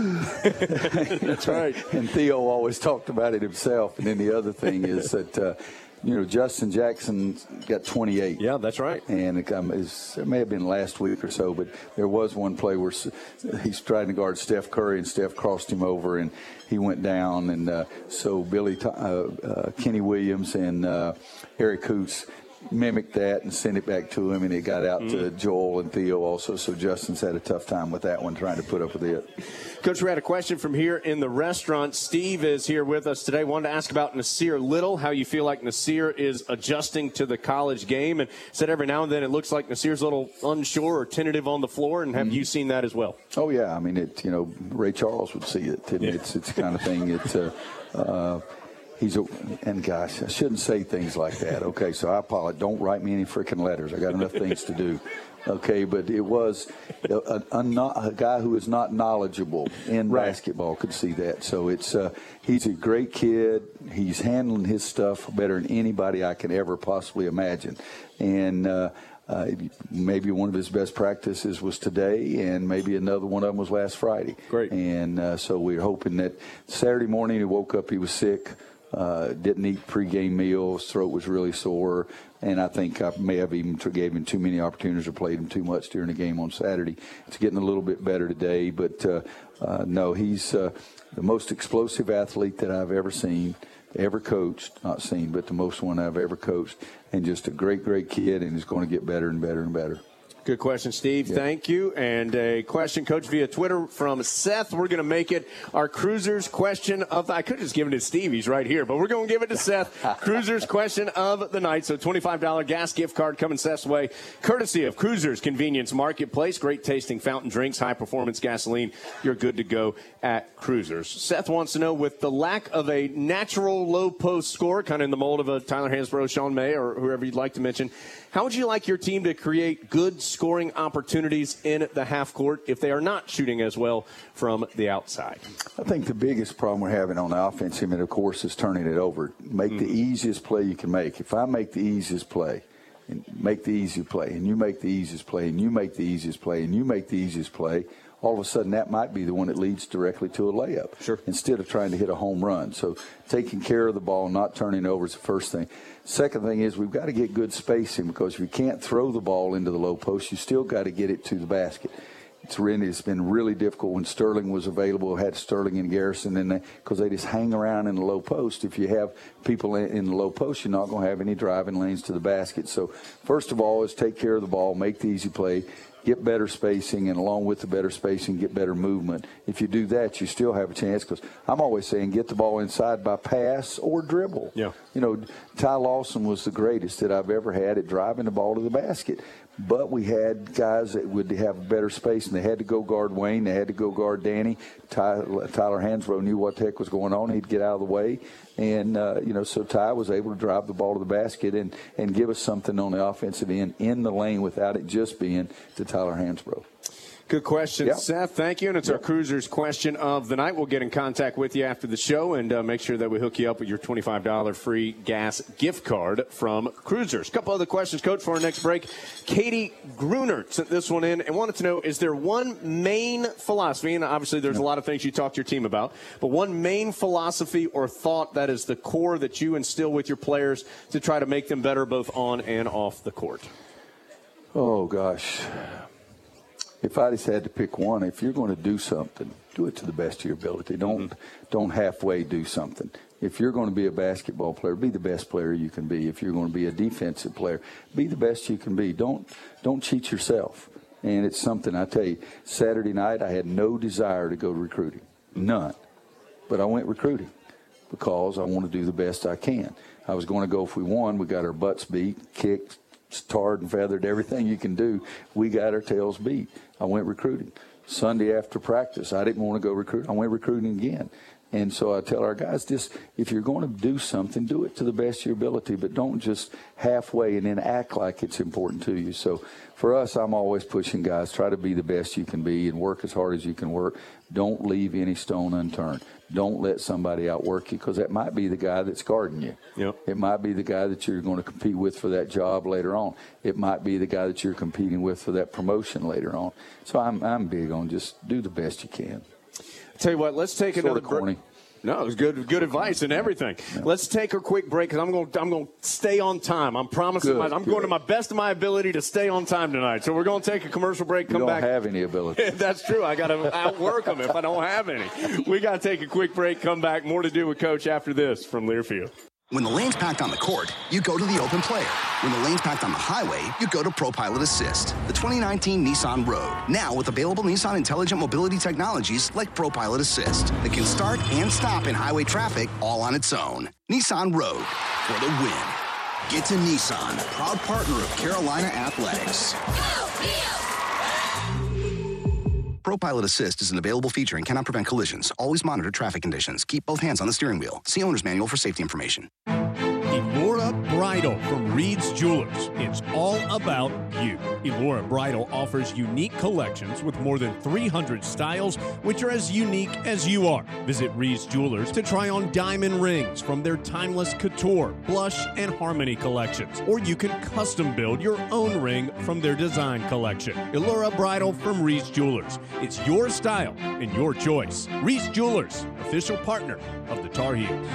that's right. And Theo always talked about it himself. And then the other thing is that uh, you know, Justin Jackson got twenty-eight. Yeah, that's right. And it, um, it may have been last week or so, but there was one play where he's trying to guard Steph Curry, and Steph crossed him over, and he went down. And uh, so Billy, uh, uh, Kenny Williams, and uh, Eric Coots mimicked that and sent it back to him, and it got out mm. to Joel and Theo also. So Justin's had a tough time with that one, trying to put up with it. Coach, we had a question from here in the restaurant. Steve is here with us today. Wanted to ask about Nasir Little, how you feel like Nasir is adjusting to the college game, and said every now and then it looks like Nasir's a little unsure or tentative on the floor. And have mm-hmm. you seen that as well? Oh yeah, I mean it. You know, Ray Charles would see it. Yeah. It's it's the kind of thing. It's uh, uh, He's a, and gosh, I shouldn't say things like that. Okay, so I apologize. Don't write me any freaking letters. I got enough things to do. Okay, but it was a, a, a, a guy who is not knowledgeable in right. basketball could see that. So it's uh, he's a great kid. He's handling his stuff better than anybody I can ever possibly imagine. And uh, uh, maybe one of his best practices was today, and maybe another one of them was last Friday. Great. And uh, so we're hoping that Saturday morning he woke up, he was sick. Uh, didn't eat pregame meal. His throat was really sore, and I think I may have even gave him too many opportunities or played him too much during the game on Saturday. It's getting a little bit better today, but uh, uh, no, he's uh, the most explosive athlete that I've ever seen, ever coached, not seen, but the most one I've ever coached, and just a great, great kid, and he's going to get better and better and better. Good question, Steve. Yeah. Thank you. And a question, Coach, via Twitter from Seth. We're going to make it our Cruisers question of – I could have just given it to Steve. He's right here. But we're going to give it to Seth. Cruisers question of the night. So twenty-five dollars gas gift card coming Seth's way, courtesy of Cruisers Convenience Marketplace. Great tasting fountain drinks, high-performance gasoline. You're good to go at Cruisers. Seth wants to know, with the lack of a natural low-post scorer, kind of in the mold of a Tyler Hansbrough, Sean May, or whoever you'd like to mention, how would you like your team to create good scoring opportunities in the half court if they are not shooting as well from the outside? I think the biggest problem we're having on the offensive end, of course, is turning it over. Make mm-hmm. the easiest play you can make. If I make the easiest play, and make the easiest play, and you make the easiest play, and you make the easiest play, and you make the easiest play, all of a sudden that might be the one that leads directly to a layup. Sure. Instead of trying to hit a home run. So taking care of the ball, not turning over is the first thing. Second thing is we've got to get good spacing, because if you can't throw the ball into the low post, you still got to get it to the basket. It's really, it's been really difficult when Sterling was available. Had Sterling and Garrison in there, because they just hang around in the low post. If you have people in, in the low post, you're not going to have any driving lanes to the basket. So first of all is take care of the ball, make the easy play. get better spacing, and along with the better spacing, get better movement. If you do that, you still have a chance, because I'm always saying get the ball inside by pass or dribble. Yeah. You know, Ty Lawson was the greatest that I've ever had at driving the ball to the basket. But we had guys that would have better space, and they had to go guard Wayne. They had to go guard Danny. Ty, Tyler Hansbrough knew what the heck was going on. He'd get out of the way. And, uh, you know, so Ty was able to drive the ball to the basket and, and give us something on the offensive end in the lane without it just being to Tyler Hansbrough. Good question, yep. Seth. Thank you. And it's yep. our Cruisers question of the night. We'll get in contact with you after the show and uh, make sure that we hook you up with your twenty-five dollars free gas gift card from Cruisers. A couple other questions, Coach, for our next break. Katie Gruner sent this one in and wanted to know, is there one main philosophy, and obviously there's yep. a lot of things you talk to your team about, but one main philosophy or thought that is the core that you instill with your players to try to make them better both on and off the court? Oh, gosh. If I just had to pick one, if you're going to do something, do it to the best of your ability. Don't mm-hmm. don't halfway do something. If you're going to be a basketball player, be the best player you can be. If you're going to be a defensive player, be the best you can be. Don't don't cheat yourself. And it's something, I tell you, Saturday night I had no desire to go to recruiting. None. But I went recruiting because I want to do the best I can. I was going to go if we won. We got our butts beat, kicked, tarred and feathered, everything you can do. We got our tails beat. I went recruiting. Sunday after practice, I didn't want to go recruit. I went recruiting again. And so I tell our guys, just if you're going to do something, do it to the best of your ability, but don't just halfway and then act like it's important to you. So for us, I'm always pushing guys, try to be the best you can be and work as hard as you can work. Don't leave any stone unturned. Don't let somebody outwork you, because that might be the guy that's guarding you. Yep. It might be the guy that you're going to compete with for that job later on. It might be the guy that you're competing with for that promotion later on. So I'm I'm big on just do the best you can. I'll tell you what, let's take sort another of corny. No, it was good, good advice and everything. Yeah. Let's take a quick break because I'm going, I'm going to stay on time. I'm promising. Good, my, I'm good. going to my best of my ability to stay on time tonight. So we're going to take a commercial break. Come you don't back. have any ability. That's true. I got to outwork them if I don't have any. We got to take a quick break. Come back. More to do with Coach after this from Learfield. When the lane's packed on the court, you go to the open player. When the lane's packed on the highway, you go to ProPilot Assist, the twenty nineteen Nissan Rogue. Now with available Nissan intelligent mobility technologies like ProPilot Assist that can start and stop in highway traffic all on its own. Nissan Rogue for the win. Get to Nissan, proud partner of Carolina Athletics. ProPilot Assist is an available feature and cannot prevent collisions. Always monitor traffic conditions. Keep both hands on the steering wheel. See owner's manual for safety information. Elora Bridal from Reed's Jewelers. It's all about you. Elora Bridal offers unique collections with more than three hundred styles, which are as unique as you are. Visit Reed's Jewelers to try on diamond rings from their timeless couture, blush, and harmony collections. Or you can custom build your own ring from their design collection. Elora Bridal from Reed's Jewelers. It's your style and your choice. Reed's Jewelers, official partner of the Tar Heels.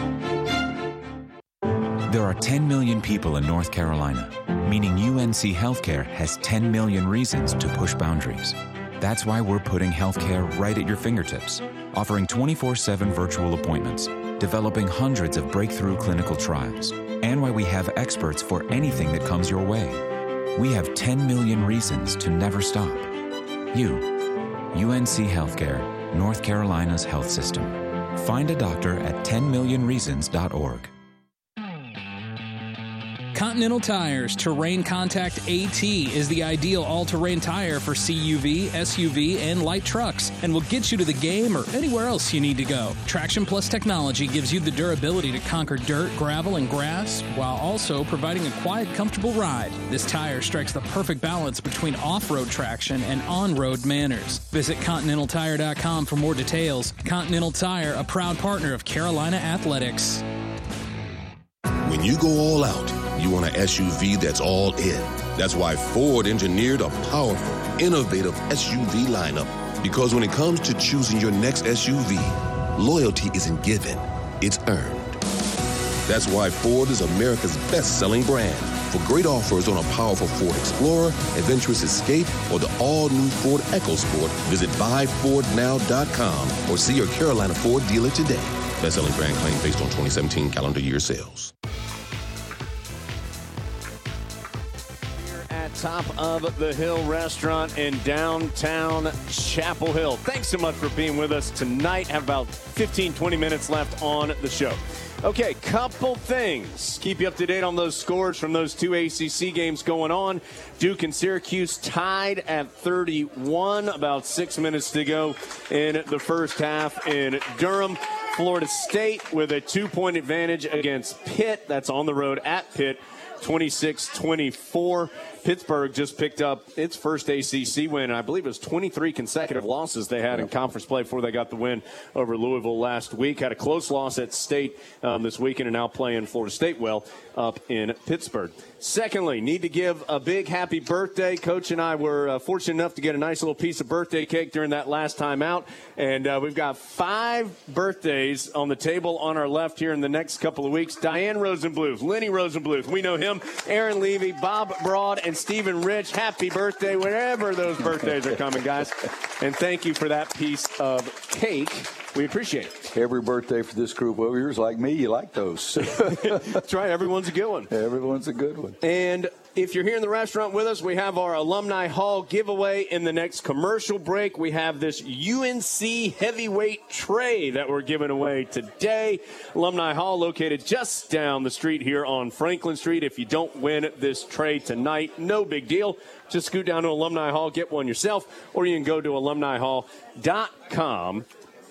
There are ten million people in North Carolina, meaning U N C Healthcare has ten million reasons to push boundaries. That's why we're putting healthcare right at your fingertips, offering twenty-four seven virtual appointments, developing hundreds of breakthrough clinical trials, and why we have experts for anything that comes your way. We have ten million reasons to never stop. You, U N C Healthcare, North Carolina's health system. Find a doctor at ten million reasons dot org. Continental Tires Terrain Contact AT is the ideal all-terrain tire for C U V, S U V, and light trucks, and will get you to the game or anywhere else you need to go. Traction Plus technology gives you the durability to conquer dirt, gravel, and grass, while also providing a quiet, comfortable ride. This tire strikes the perfect balance between off-road traction and on-road manners. Visit Continental Tire dot com for more details. Continental Tire, a proud partner of Carolina Athletics. When you go all out, you want an S U V that's all in. That's why Ford engineered a powerful, innovative S U V lineup. Because when it comes to choosing your next S U V, loyalty isn't given, it's earned. That's why Ford is America's best-selling brand. For great offers on a powerful Ford Explorer, adventurous Escape, or the all-new Ford EcoSport, visit buy ford now dot com or see your Carolina Ford dealer today. Best-selling brand claim based on twenty seventeen calendar year sales. Top of the Hill Restaurant in downtown Chapel Hill. Thanks so much for being with us tonight. Have about fifteen, twenty minutes left on the show. Okay, couple things. Keep you up to date on those scores from those two A C C games going on. Duke and Syracuse tied at thirty-one. About six minutes to go in the first half in Durham. Florida State with a two-point advantage against Pitt. That's on the road at Pitt, twenty-six twenty-four. Pittsburgh just picked up its first A C C win. I believe it was twenty-three consecutive losses they had in conference play before they got the win over Louisville last week. Had a close loss at State um, this weekend and now playing Florida State well up in Pittsburgh. Secondly, need to give a big happy birthday. Coach and I were uh, fortunate enough to get a nice little piece of birthday cake during that last time out. And uh, we've got five birthdays on the table on our left here in the next couple of weeks. Diane Rosenbluth, Lenny Rosenbluth, we know him, Aaron Levy, Bob Broad, and Stephen Rich. Happy birthday, wherever those birthdays are coming, guys. And thank you for that piece of cake. We appreciate it. Every birthday for this group over here is like me. You like those. That's right. Everyone's a good one. Everyone's a good one. And if you're here in the restaurant with us, we have our Alumni Hall giveaway in the next commercial break. We have this U N C heavyweight tray that we're giving away today. Alumni Hall located just down the street here on Franklin Street. If you don't win this tray tonight, no big deal. Just scoot down to Alumni Hall, get one yourself, or you can go to alumni hall dot com.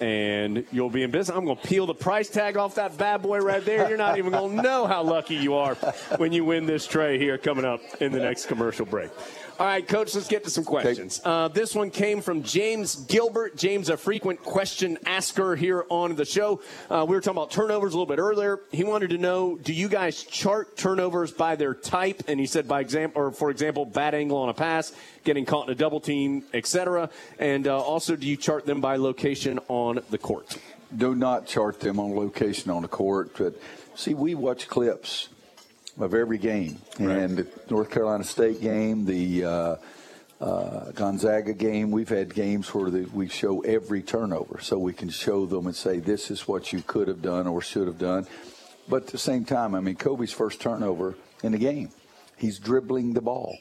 And you'll be in business. I'm going to peel the price tag off that bad boy right there. You're not even going to know how lucky you are when you win this tray here coming up in the next commercial break. All right, Coach, let's get to some questions. Uh, this one came from James Gilbert. James, a frequent question asker here on the show. Uh, we were talking about turnovers a little bit earlier. He wanted to know, do you guys chart turnovers by their type? And he said, by example, or for example, bad angle on a pass, getting caught in a double team, et cetera. And uh, also, do you chart them by location on the court? Do not chart them on location on the court. But see, we watch clips of every game. Right. And the North Carolina State game, the uh, uh, Gonzaga game, we've had games where the, we show every turnover so we can show them and say, this is what you could have done or should have done. But at the same time, I mean, Kobe's first turnover in the game, he's dribbling the ball.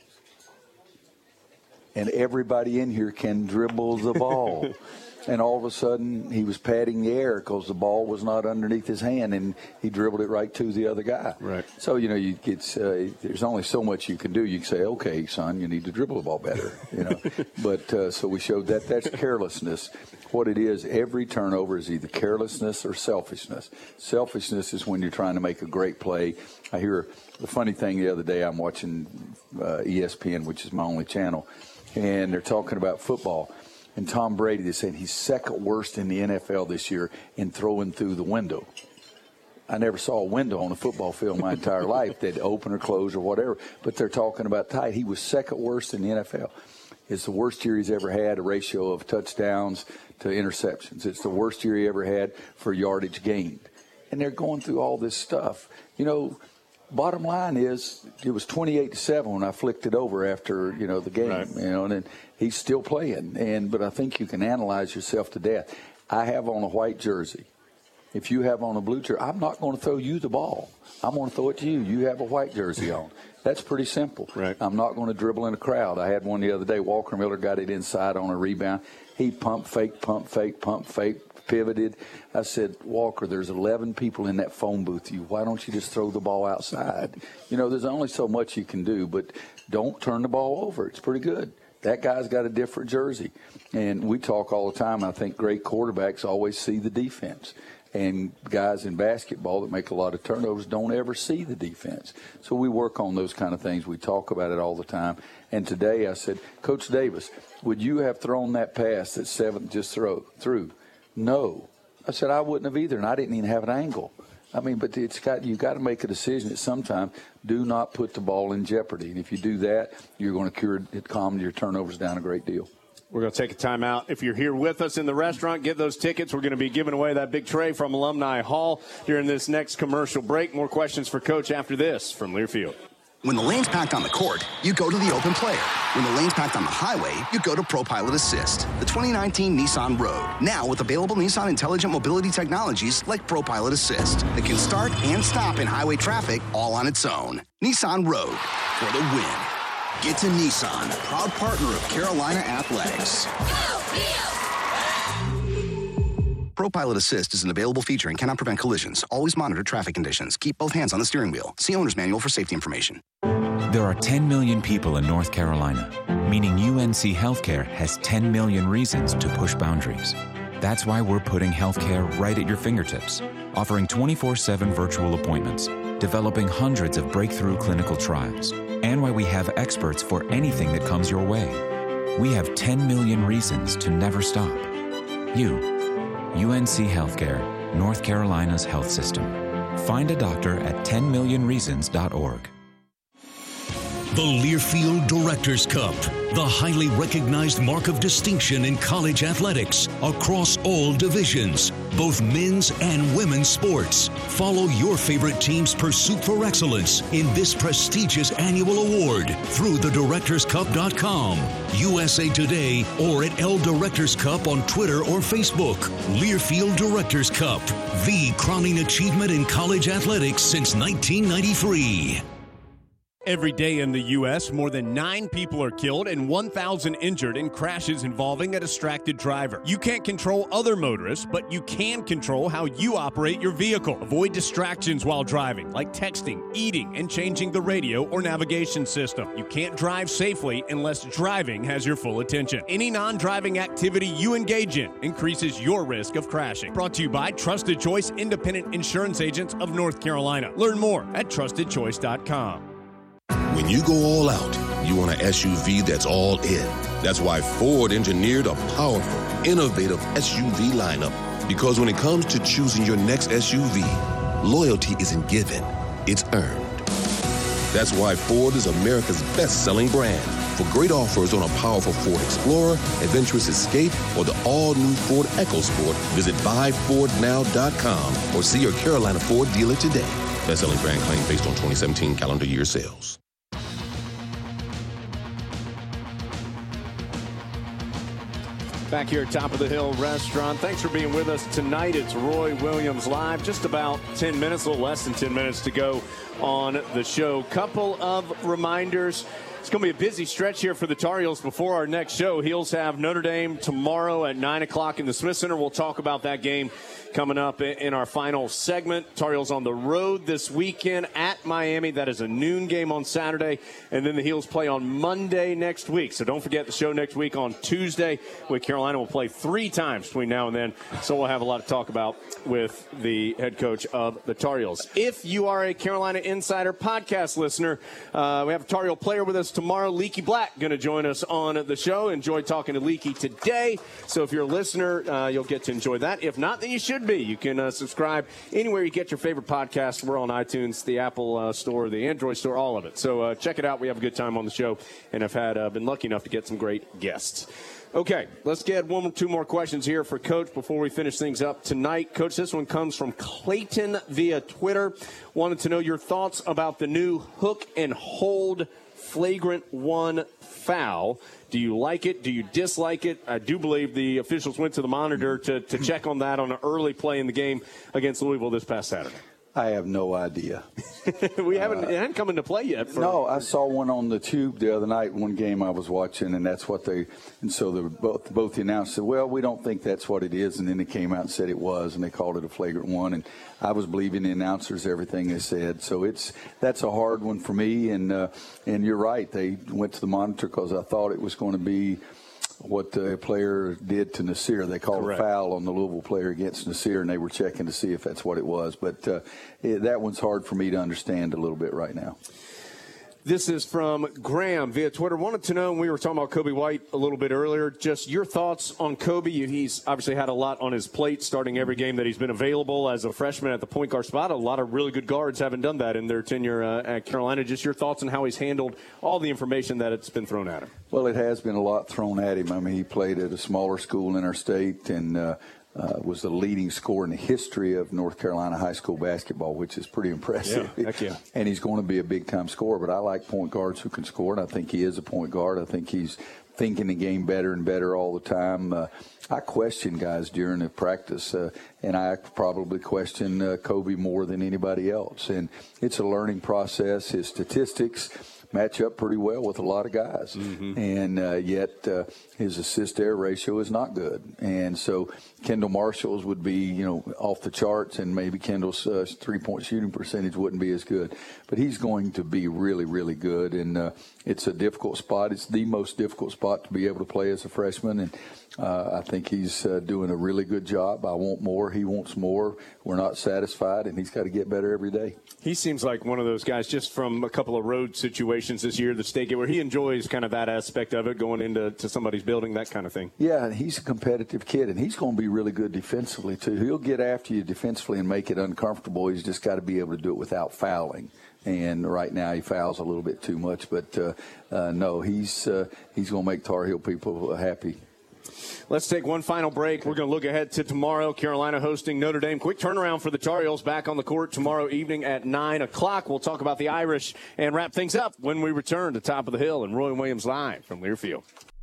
And everybody in here can dribble the ball. And all of a sudden, he was patting the air because the ball was not underneath his hand, and he dribbled it right to the other guy. Right. So, you know, you it's, uh, there's only so much you can do. You can say, okay, son, you need to dribble the ball better, you know. But uh, so we showed that. That's carelessness. What it is, every turnover is either carelessness or selfishness. Selfishness is when you're trying to make a great play. I hear the funny thing the other day, I'm watching uh, E S P N, which is my only channel, and they're talking about football. And Tom Brady, they said he's second worst in the N F L this year in throwing through the window. I never saw a window on a football field my entire life. They'd open or close or whatever. But they're talking about tight. He was second worst in the N F L. It's the worst year he's ever had, a ratio of touchdowns to interceptions. It's the worst year he ever had for yardage gained. And they're going through all this stuff. You know, bottom line is it was twenty-eight to seven when I flicked it over after, you know, the game. Right. You know, and then he's still playing. And but I think you can analyze yourself to death. I have on a white jersey. If you have on a blue jersey, I'm not going to throw you the ball. I'm going to throw it to you. You have a white jersey on. That's pretty simple. Right. I'm not going to dribble in a crowd. I had one the other day. Walker Miller got it inside on a rebound. He pump, fake, pump, fake, pump, fake, pivoted. I said, Walker, there's eleven people in that phone booth. You, why don't you just throw the ball outside? You know, there's only so much you can do, but don't turn the ball over. It's pretty good. That guy's got a different jersey. And we talk all the time. I think great quarterbacks always see the defense. And guys in basketball that make a lot of turnovers don't ever see the defense. So we work on those kind of things. We talk about it all the time. And today I said, Coach Davis, would you have thrown that pass that Seventh just throw, threw? No. I said, I wouldn't have either, and I didn't even have an angle. I mean, but it's got you got to make a decision at some time. Do not put the ball in jeopardy. And if you do that, you're going to cure it, calm your turnovers down a great deal. We're going to take a time out. If you're here with us in the restaurant, get those tickets. We're going to be giving away that big tray from Alumni Hall during this next commercial break. More questions for Coach after this from Learfield. When the lane's packed on the court, you go to the open player. When the lane's packed on the highway, you go to ProPilot Assist, the twenty nineteen Nissan Rogue. Now with available Nissan intelligent mobility technologies like ProPilot Assist that can start and stop in highway traffic all on its own. Nissan Rogue, for the win. Get to Nissan, proud partner of Carolina Athletics. Pro Pilot Assist is an available feature and cannot prevent collisions. Always monitor traffic conditions. Keep both hands on the steering wheel. See owner's manual for safety information. There are ten million people in North Carolina, meaning U N C Healthcare has ten million reasons to push boundaries. That's why we're putting healthcare right at your fingertips, offering twenty-four seven virtual appointments, developing hundreds of breakthrough clinical trials, and why we have experts for anything that comes your way. We have ten million reasons to never stop. You, U N C Healthcare, North Carolina's health system. Find a doctor at ten million reasons dot org. The Learfield Directors Cup, the highly recognized mark of distinction in college athletics across all divisions, both men's and women's sports. Follow your favorite team's pursuit for excellence in this prestigious annual award through the directors cup dot com, U S A Today, or at L Directors Cup on Twitter or Facebook. Learfield Directors Cup, the crowning achievement in college athletics since nineteen ninety-three. Every day in the U S, more than nine people are killed and one thousand injured in crashes involving a distracted driver. You can't control other motorists, but you can control how you operate your vehicle. Avoid distractions while driving, like texting, eating, and changing the radio or navigation system. You can't drive safely unless driving has your full attention. Any non-driving activity you engage in increases your risk of crashing. Brought to you by Trusted Choice Independent Insurance Agents of North Carolina. Learn more at trusted choice dot com. When you go all out, you want an S U V that's all in. That's why Ford engineered a powerful, innovative S U V lineup. Because when it comes to choosing your next S U V, loyalty isn't given, it's earned. That's why Ford is America's best-selling brand. For great offers on a powerful Ford Explorer, adventurous Escape, or the all-new Ford EcoSport, visit buy ford now dot com or see your Carolina Ford dealer today. Best-selling brand claim based on twenty seventeen calendar year sales. Back here at Top of the Hill Restaurant. Thanks for being with us tonight. It's Roy Williams Live. Just about ten minutes, a little less than ten minutes to go on the show. Couple of reminders. It's going to be a busy stretch here for the Tar Heels before our next show. Heels have Notre Dame tomorrow at nine o'clock in the Smith Center. We'll talk about that game coming up in our final segment. Tar Heels on the road this weekend at Miami. That is a noon game on Saturday. And then the Heels play on Monday next week. So don't forget the show next week on Tuesday with Carolina. Will play three times between now and then. So we'll have a lot to talk about with the head coach of the Tar Heels. If you are a Carolina Insider podcast listener, uh, we have a Tar Heel player with us tomorrow. Leaky Black going to join us on the show. Enjoyed talking to Leaky today. So if you're a listener, uh, you'll get to enjoy that. If not, then you should be. You can uh, subscribe anywhere you get your favorite podcast. We're on iTunes, the Apple uh, Store, the Android Store, all of it. So uh, check it out. We have a good time on the show, and I've had uh, been lucky enough to get some great guests. Okay, let's get one or two more questions here for Coach before we finish things up tonight. Coach, this one comes from Clayton via Twitter. Wanted to know your thoughts about the new hook and hold flagrant one foul. Do you like it? Do you dislike it? I do believe the officials went to the monitor to, to check on that on an early play in the game against Louisville this past Saturday. I have no idea. we haven't, uh, it hadn't come into play yet. For, no, I saw one on the tube the other night, one game I was watching, and that's what they, and so the, both, both the announcers said, well, we don't think that's what it is, and then they came out and said it was, and they called it a flagrant one, and I was believing the announcers, everything they said. So it's, that's a hard one for me, and, uh, and you're right, they went to the monitor because I thought it was going to be what the player did to Nasir. They called Correct. a foul on the Louisville player against Nasir, and they were checking to see if that's what it was. But uh, it, that one's hard for me to understand a little bit right now. This is from Graham via Twitter. Wanted to know, we were talking about Kobe White a little bit earlier, just your thoughts on Kobe. He's obviously had a lot on his plate, starting every game that he's been available as a freshman at the point guard spot. A lot of really good guards haven't done that in their tenure uh, at Carolina. Just your thoughts on how he's handled all the information that it's been thrown at him. Well, it has been a lot thrown at him. I mean, he played at a smaller school in our state, and uh, Uh, was the leading scorer in the history of North Carolina high school basketball, which is pretty impressive. Yeah, heck yeah. And he's going to be a big-time scorer, but I like point guards who can score, and I think he is a point guard. I think he's thinking the game better and better all the time. Uh, I question guys during the practice, uh, and I probably question uh, Kobe more than anybody else. And it's a learning process. His statistics match up pretty well with a lot of guys. Mm-hmm. And uh, yet uh, his assist-air ratio is not good. And so Kendall Marshall's would be, you know, off the charts, and maybe Kendall's uh, three-point shooting percentage wouldn't be as good. But he's going to be really, really good. And uh, it's a difficult spot. It's the most difficult spot to be able to play as a freshman. And uh, I think he's uh, doing a really good job. I want more. He wants more. We're not satisfied, and he's got to get better every day. He seems like one of those guys just from a couple of road situations this year, the state game, where he enjoys kind of that aspect of it, going into to somebody's building, that kind of thing. Yeah, and he's a competitive kid, and he's going to be really good defensively, too. He'll get after you defensively and make it uncomfortable. He's just got to be able to do it without fouling. And right now he fouls a little bit too much. But, uh, uh, no, he's, uh, he's going to make Tar Heel people happy. Let's take one final break. We're going to look ahead to tomorrow. Carolina hosting Notre Dame. Quick turnaround for the Tar Heels back on the court tomorrow evening at nine o'clock. We'll talk about the Irish and wrap things up when we return to Top of the Hill and Roy Williams live from Learfield.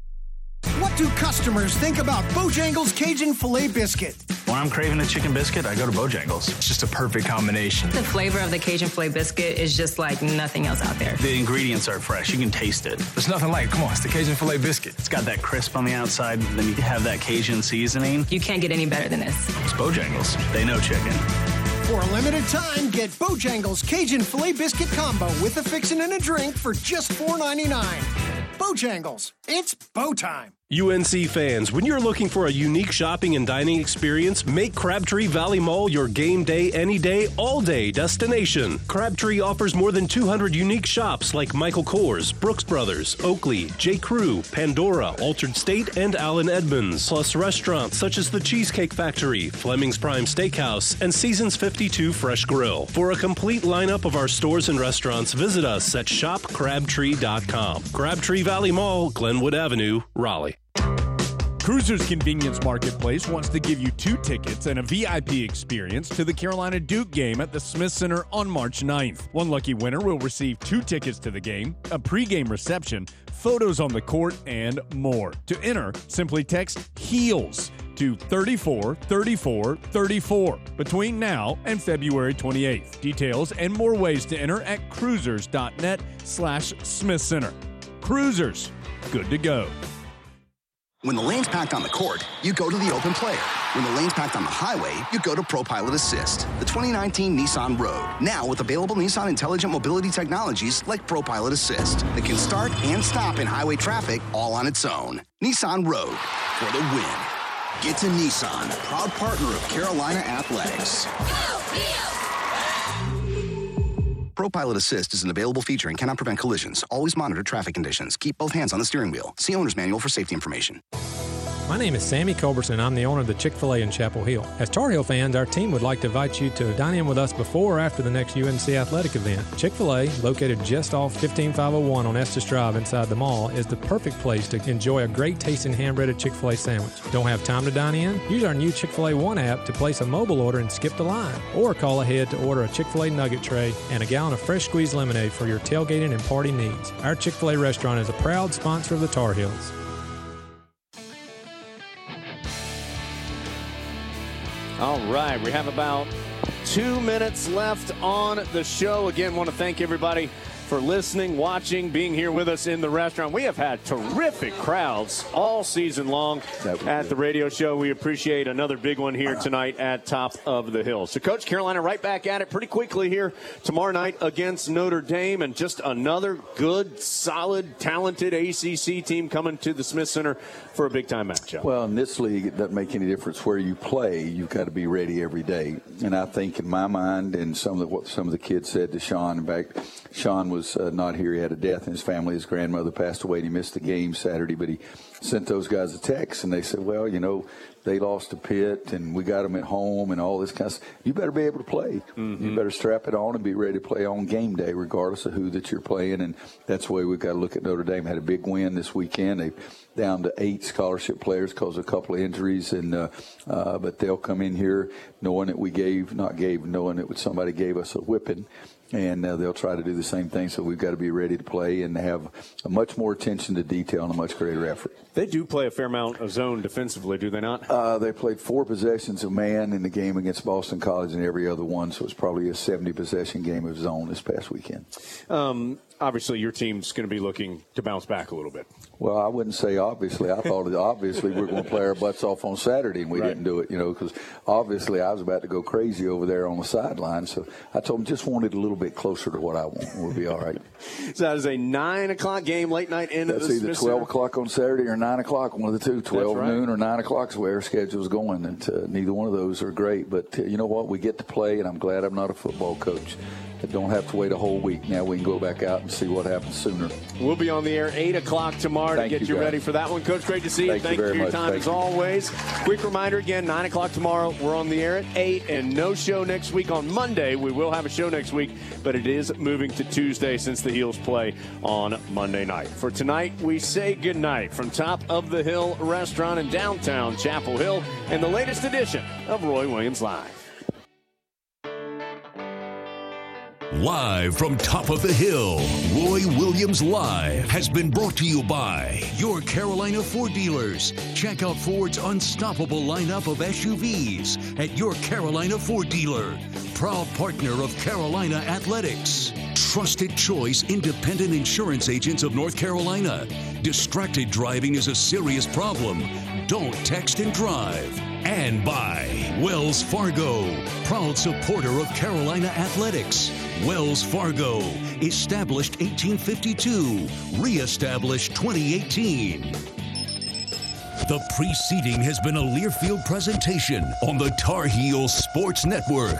What do customers think about Bojangles Cajun Filet Biscuit? When I'm craving a chicken biscuit, I go to Bojangles. It's just a perfect combination. The flavor of the Cajun Filet Biscuit is just like nothing else out there. The ingredients are fresh. You can taste it. There's nothing like it. Come on, it's the Cajun Filet Biscuit. It's got that crisp on the outside, and then you have that Cajun seasoning. You can't get any better than this. It's Bojangles. They know chicken. For a limited time, get Bojangles Cajun Filet Biscuit Combo with a fixin' and a drink for just four ninety-nine. Bojangles, it's Bo time. U N C fans, when you're looking for a unique shopping and dining experience, make Crabtree Valley Mall your game day, any day, all day destination. Crabtree offers more than two hundred unique shops like Michael Kors, Brooks Brothers, Oakley, J. Crew, Pandora, Altered State, and Allen Edmonds. Plus restaurants such as the Cheesecake Factory, Fleming's Prime Steakhouse, and Seasons fifty-two Fresh Grill. For a complete lineup of our stores and restaurants, visit us at shop crabtree dot com. Crabtree Valley Mall, Glenwood Avenue, Raleigh. Cruisers Convenience Marketplace wants to give you two tickets and a V I P experience to the Carolina Duke game at the Smith Center on March ninth. One lucky winner will receive two tickets to the game, a pregame reception, photos on the court, and more. To enter, simply text HEELS to thirty-four thirty-four thirty-four between now and February twenty-eighth. Details and more ways to enter at cruisers.net slash Smith Center. Cruisers, good to go. When the lane's packed on the court, you go to the open player. When the lane's packed on the highway, you go to ProPilot Assist, the twenty nineteen Nissan Rogue. Now with available Nissan intelligent mobility technologies like ProPilot Assist that can start and stop in highway traffic all on its own. Nissan Rogue, for the win. Get to Nissan, proud partner of Carolina Athletics. ProPilot Assist is an available feature and cannot prevent collisions. Always monitor traffic conditions. Keep both hands on the steering wheel. See owner's manual for safety information. My name is Sammy Culberson. I'm the owner of the Chick-fil-A in Chapel Hill. As Tar Heel fans, our team would like to invite you to dine in with us before or after the next U N C athletic event. Chick-fil-A, located just off fifteen five oh one on Estes Drive inside the mall, is the perfect place to enjoy a great tasting hand-breaded Chick-fil-A sandwich. Don't have time to dine in? Use our new Chick-fil-A One app to place a mobile order and skip the line. Or call ahead to order a Chick-fil-A nugget tray and a gallon of fresh squeezed lemonade for your tailgating and party needs. Our Chick-fil-A restaurant is a proud sponsor of the Tar Heels. All right, we have about two minutes left on the show. Again, want to thank everybody for listening, watching, being here with us in the restaurant. We have had terrific crowds all season long at the radio show. We appreciate another big one here tonight at Top of the Hill. So, Coach, Carolina right back at it pretty quickly here tomorrow night against Notre Dame, and just another good, solid, talented A C C team coming to the Smith Center for a big-time matchup. Well, in this league, it doesn't make any difference where you play. You've got to be ready every day. And I think in my mind, and some of the, what some of the kids said to Sean, in fact, Sean was uh, not here. He had a death in his family. His grandmother passed away, and he missed the game Saturday, but he sent those guys a text, and they said, well, you know, they lost to Pitt, and we got them at home and all this kind of stuff. You better be able to play. Mm-hmm. You better strap it on and be ready to play on game day, regardless of who that you're playing. And that's the way we've got to look at Notre Dame. Had a big win this weekend. They down to eight scholarship players because of a couple of injuries, and uh, uh, but they'll come in here knowing that we gave, not gave, knowing that somebody gave us a whipping, and uh, they'll try to do the same thing thing, so we've got to be ready to play and have a much more attention to detail and a much greater effort. They do play a fair amount of zone defensively, do they not? Uh, they played four possessions of man in the game against Boston College and every other one, so it's probably a seventy-possession game of zone this past weekend. Um, obviously, your team's going to be looking to bounce back a little bit. Well, I wouldn't say obviously. I thought that obviously we we're going to play our butts off on Saturday, and we right. didn't do it, you know, because obviously I was about to go crazy over there on the sideline. So I told them just want it a little bit closer to what I want. We'll be all right. So that is a nine o'clock game, late night into That's the either Smith twelve Center. o'clock on Saturday or nine o'clock, one of the two. twelve right. noon or nine o'clock is where our schedule's going, and uh, neither one of those are great. But uh, you know what? We get to play, and I'm glad I'm not a football coach. I don't have to wait a whole week. Now we can go back out and see what happens sooner. We'll be on the air eight o'clock tomorrow Thank to get you, you guys. ready for that one. Coach, great to see you. Thank you Thank you very for your much. time Thank as you. always. Quick reminder again, nine o'clock tomorrow. We're on the air at eight, and no show next week on Monday. We will have a show next week, but it is moving to Tuesday since the Heels play on Monday night. For tonight, we say goodnight from Top of the Hill Restaurant in downtown Chapel Hill and the latest edition of Roy Williams Live. Live from Top of the Hill, Roy Williams Live has been brought to you by your Carolina Ford dealers. Check out Ford's unstoppable lineup of S U Vs at your Carolina Ford dealer. Proud partner of Carolina Athletics. Trusted choice independent insurance agents of North Carolina. Distracted driving is a serious problem. Don't text and drive. And by Wells Fargo, proud supporter of Carolina Athletics. Wells Fargo, established eighteen fifty-two, reestablished twenty eighteen. The preceding has been a Learfield presentation on the Tar Heels Sports Network.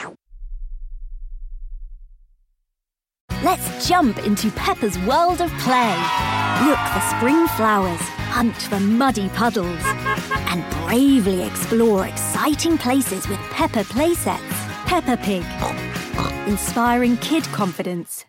Let's jump into Peppa's world of play. Look for spring flowers, hunt for muddy puddles, and bravely explore exciting places with Peppa playsets. Peppa Pig, inspiring kid confidence.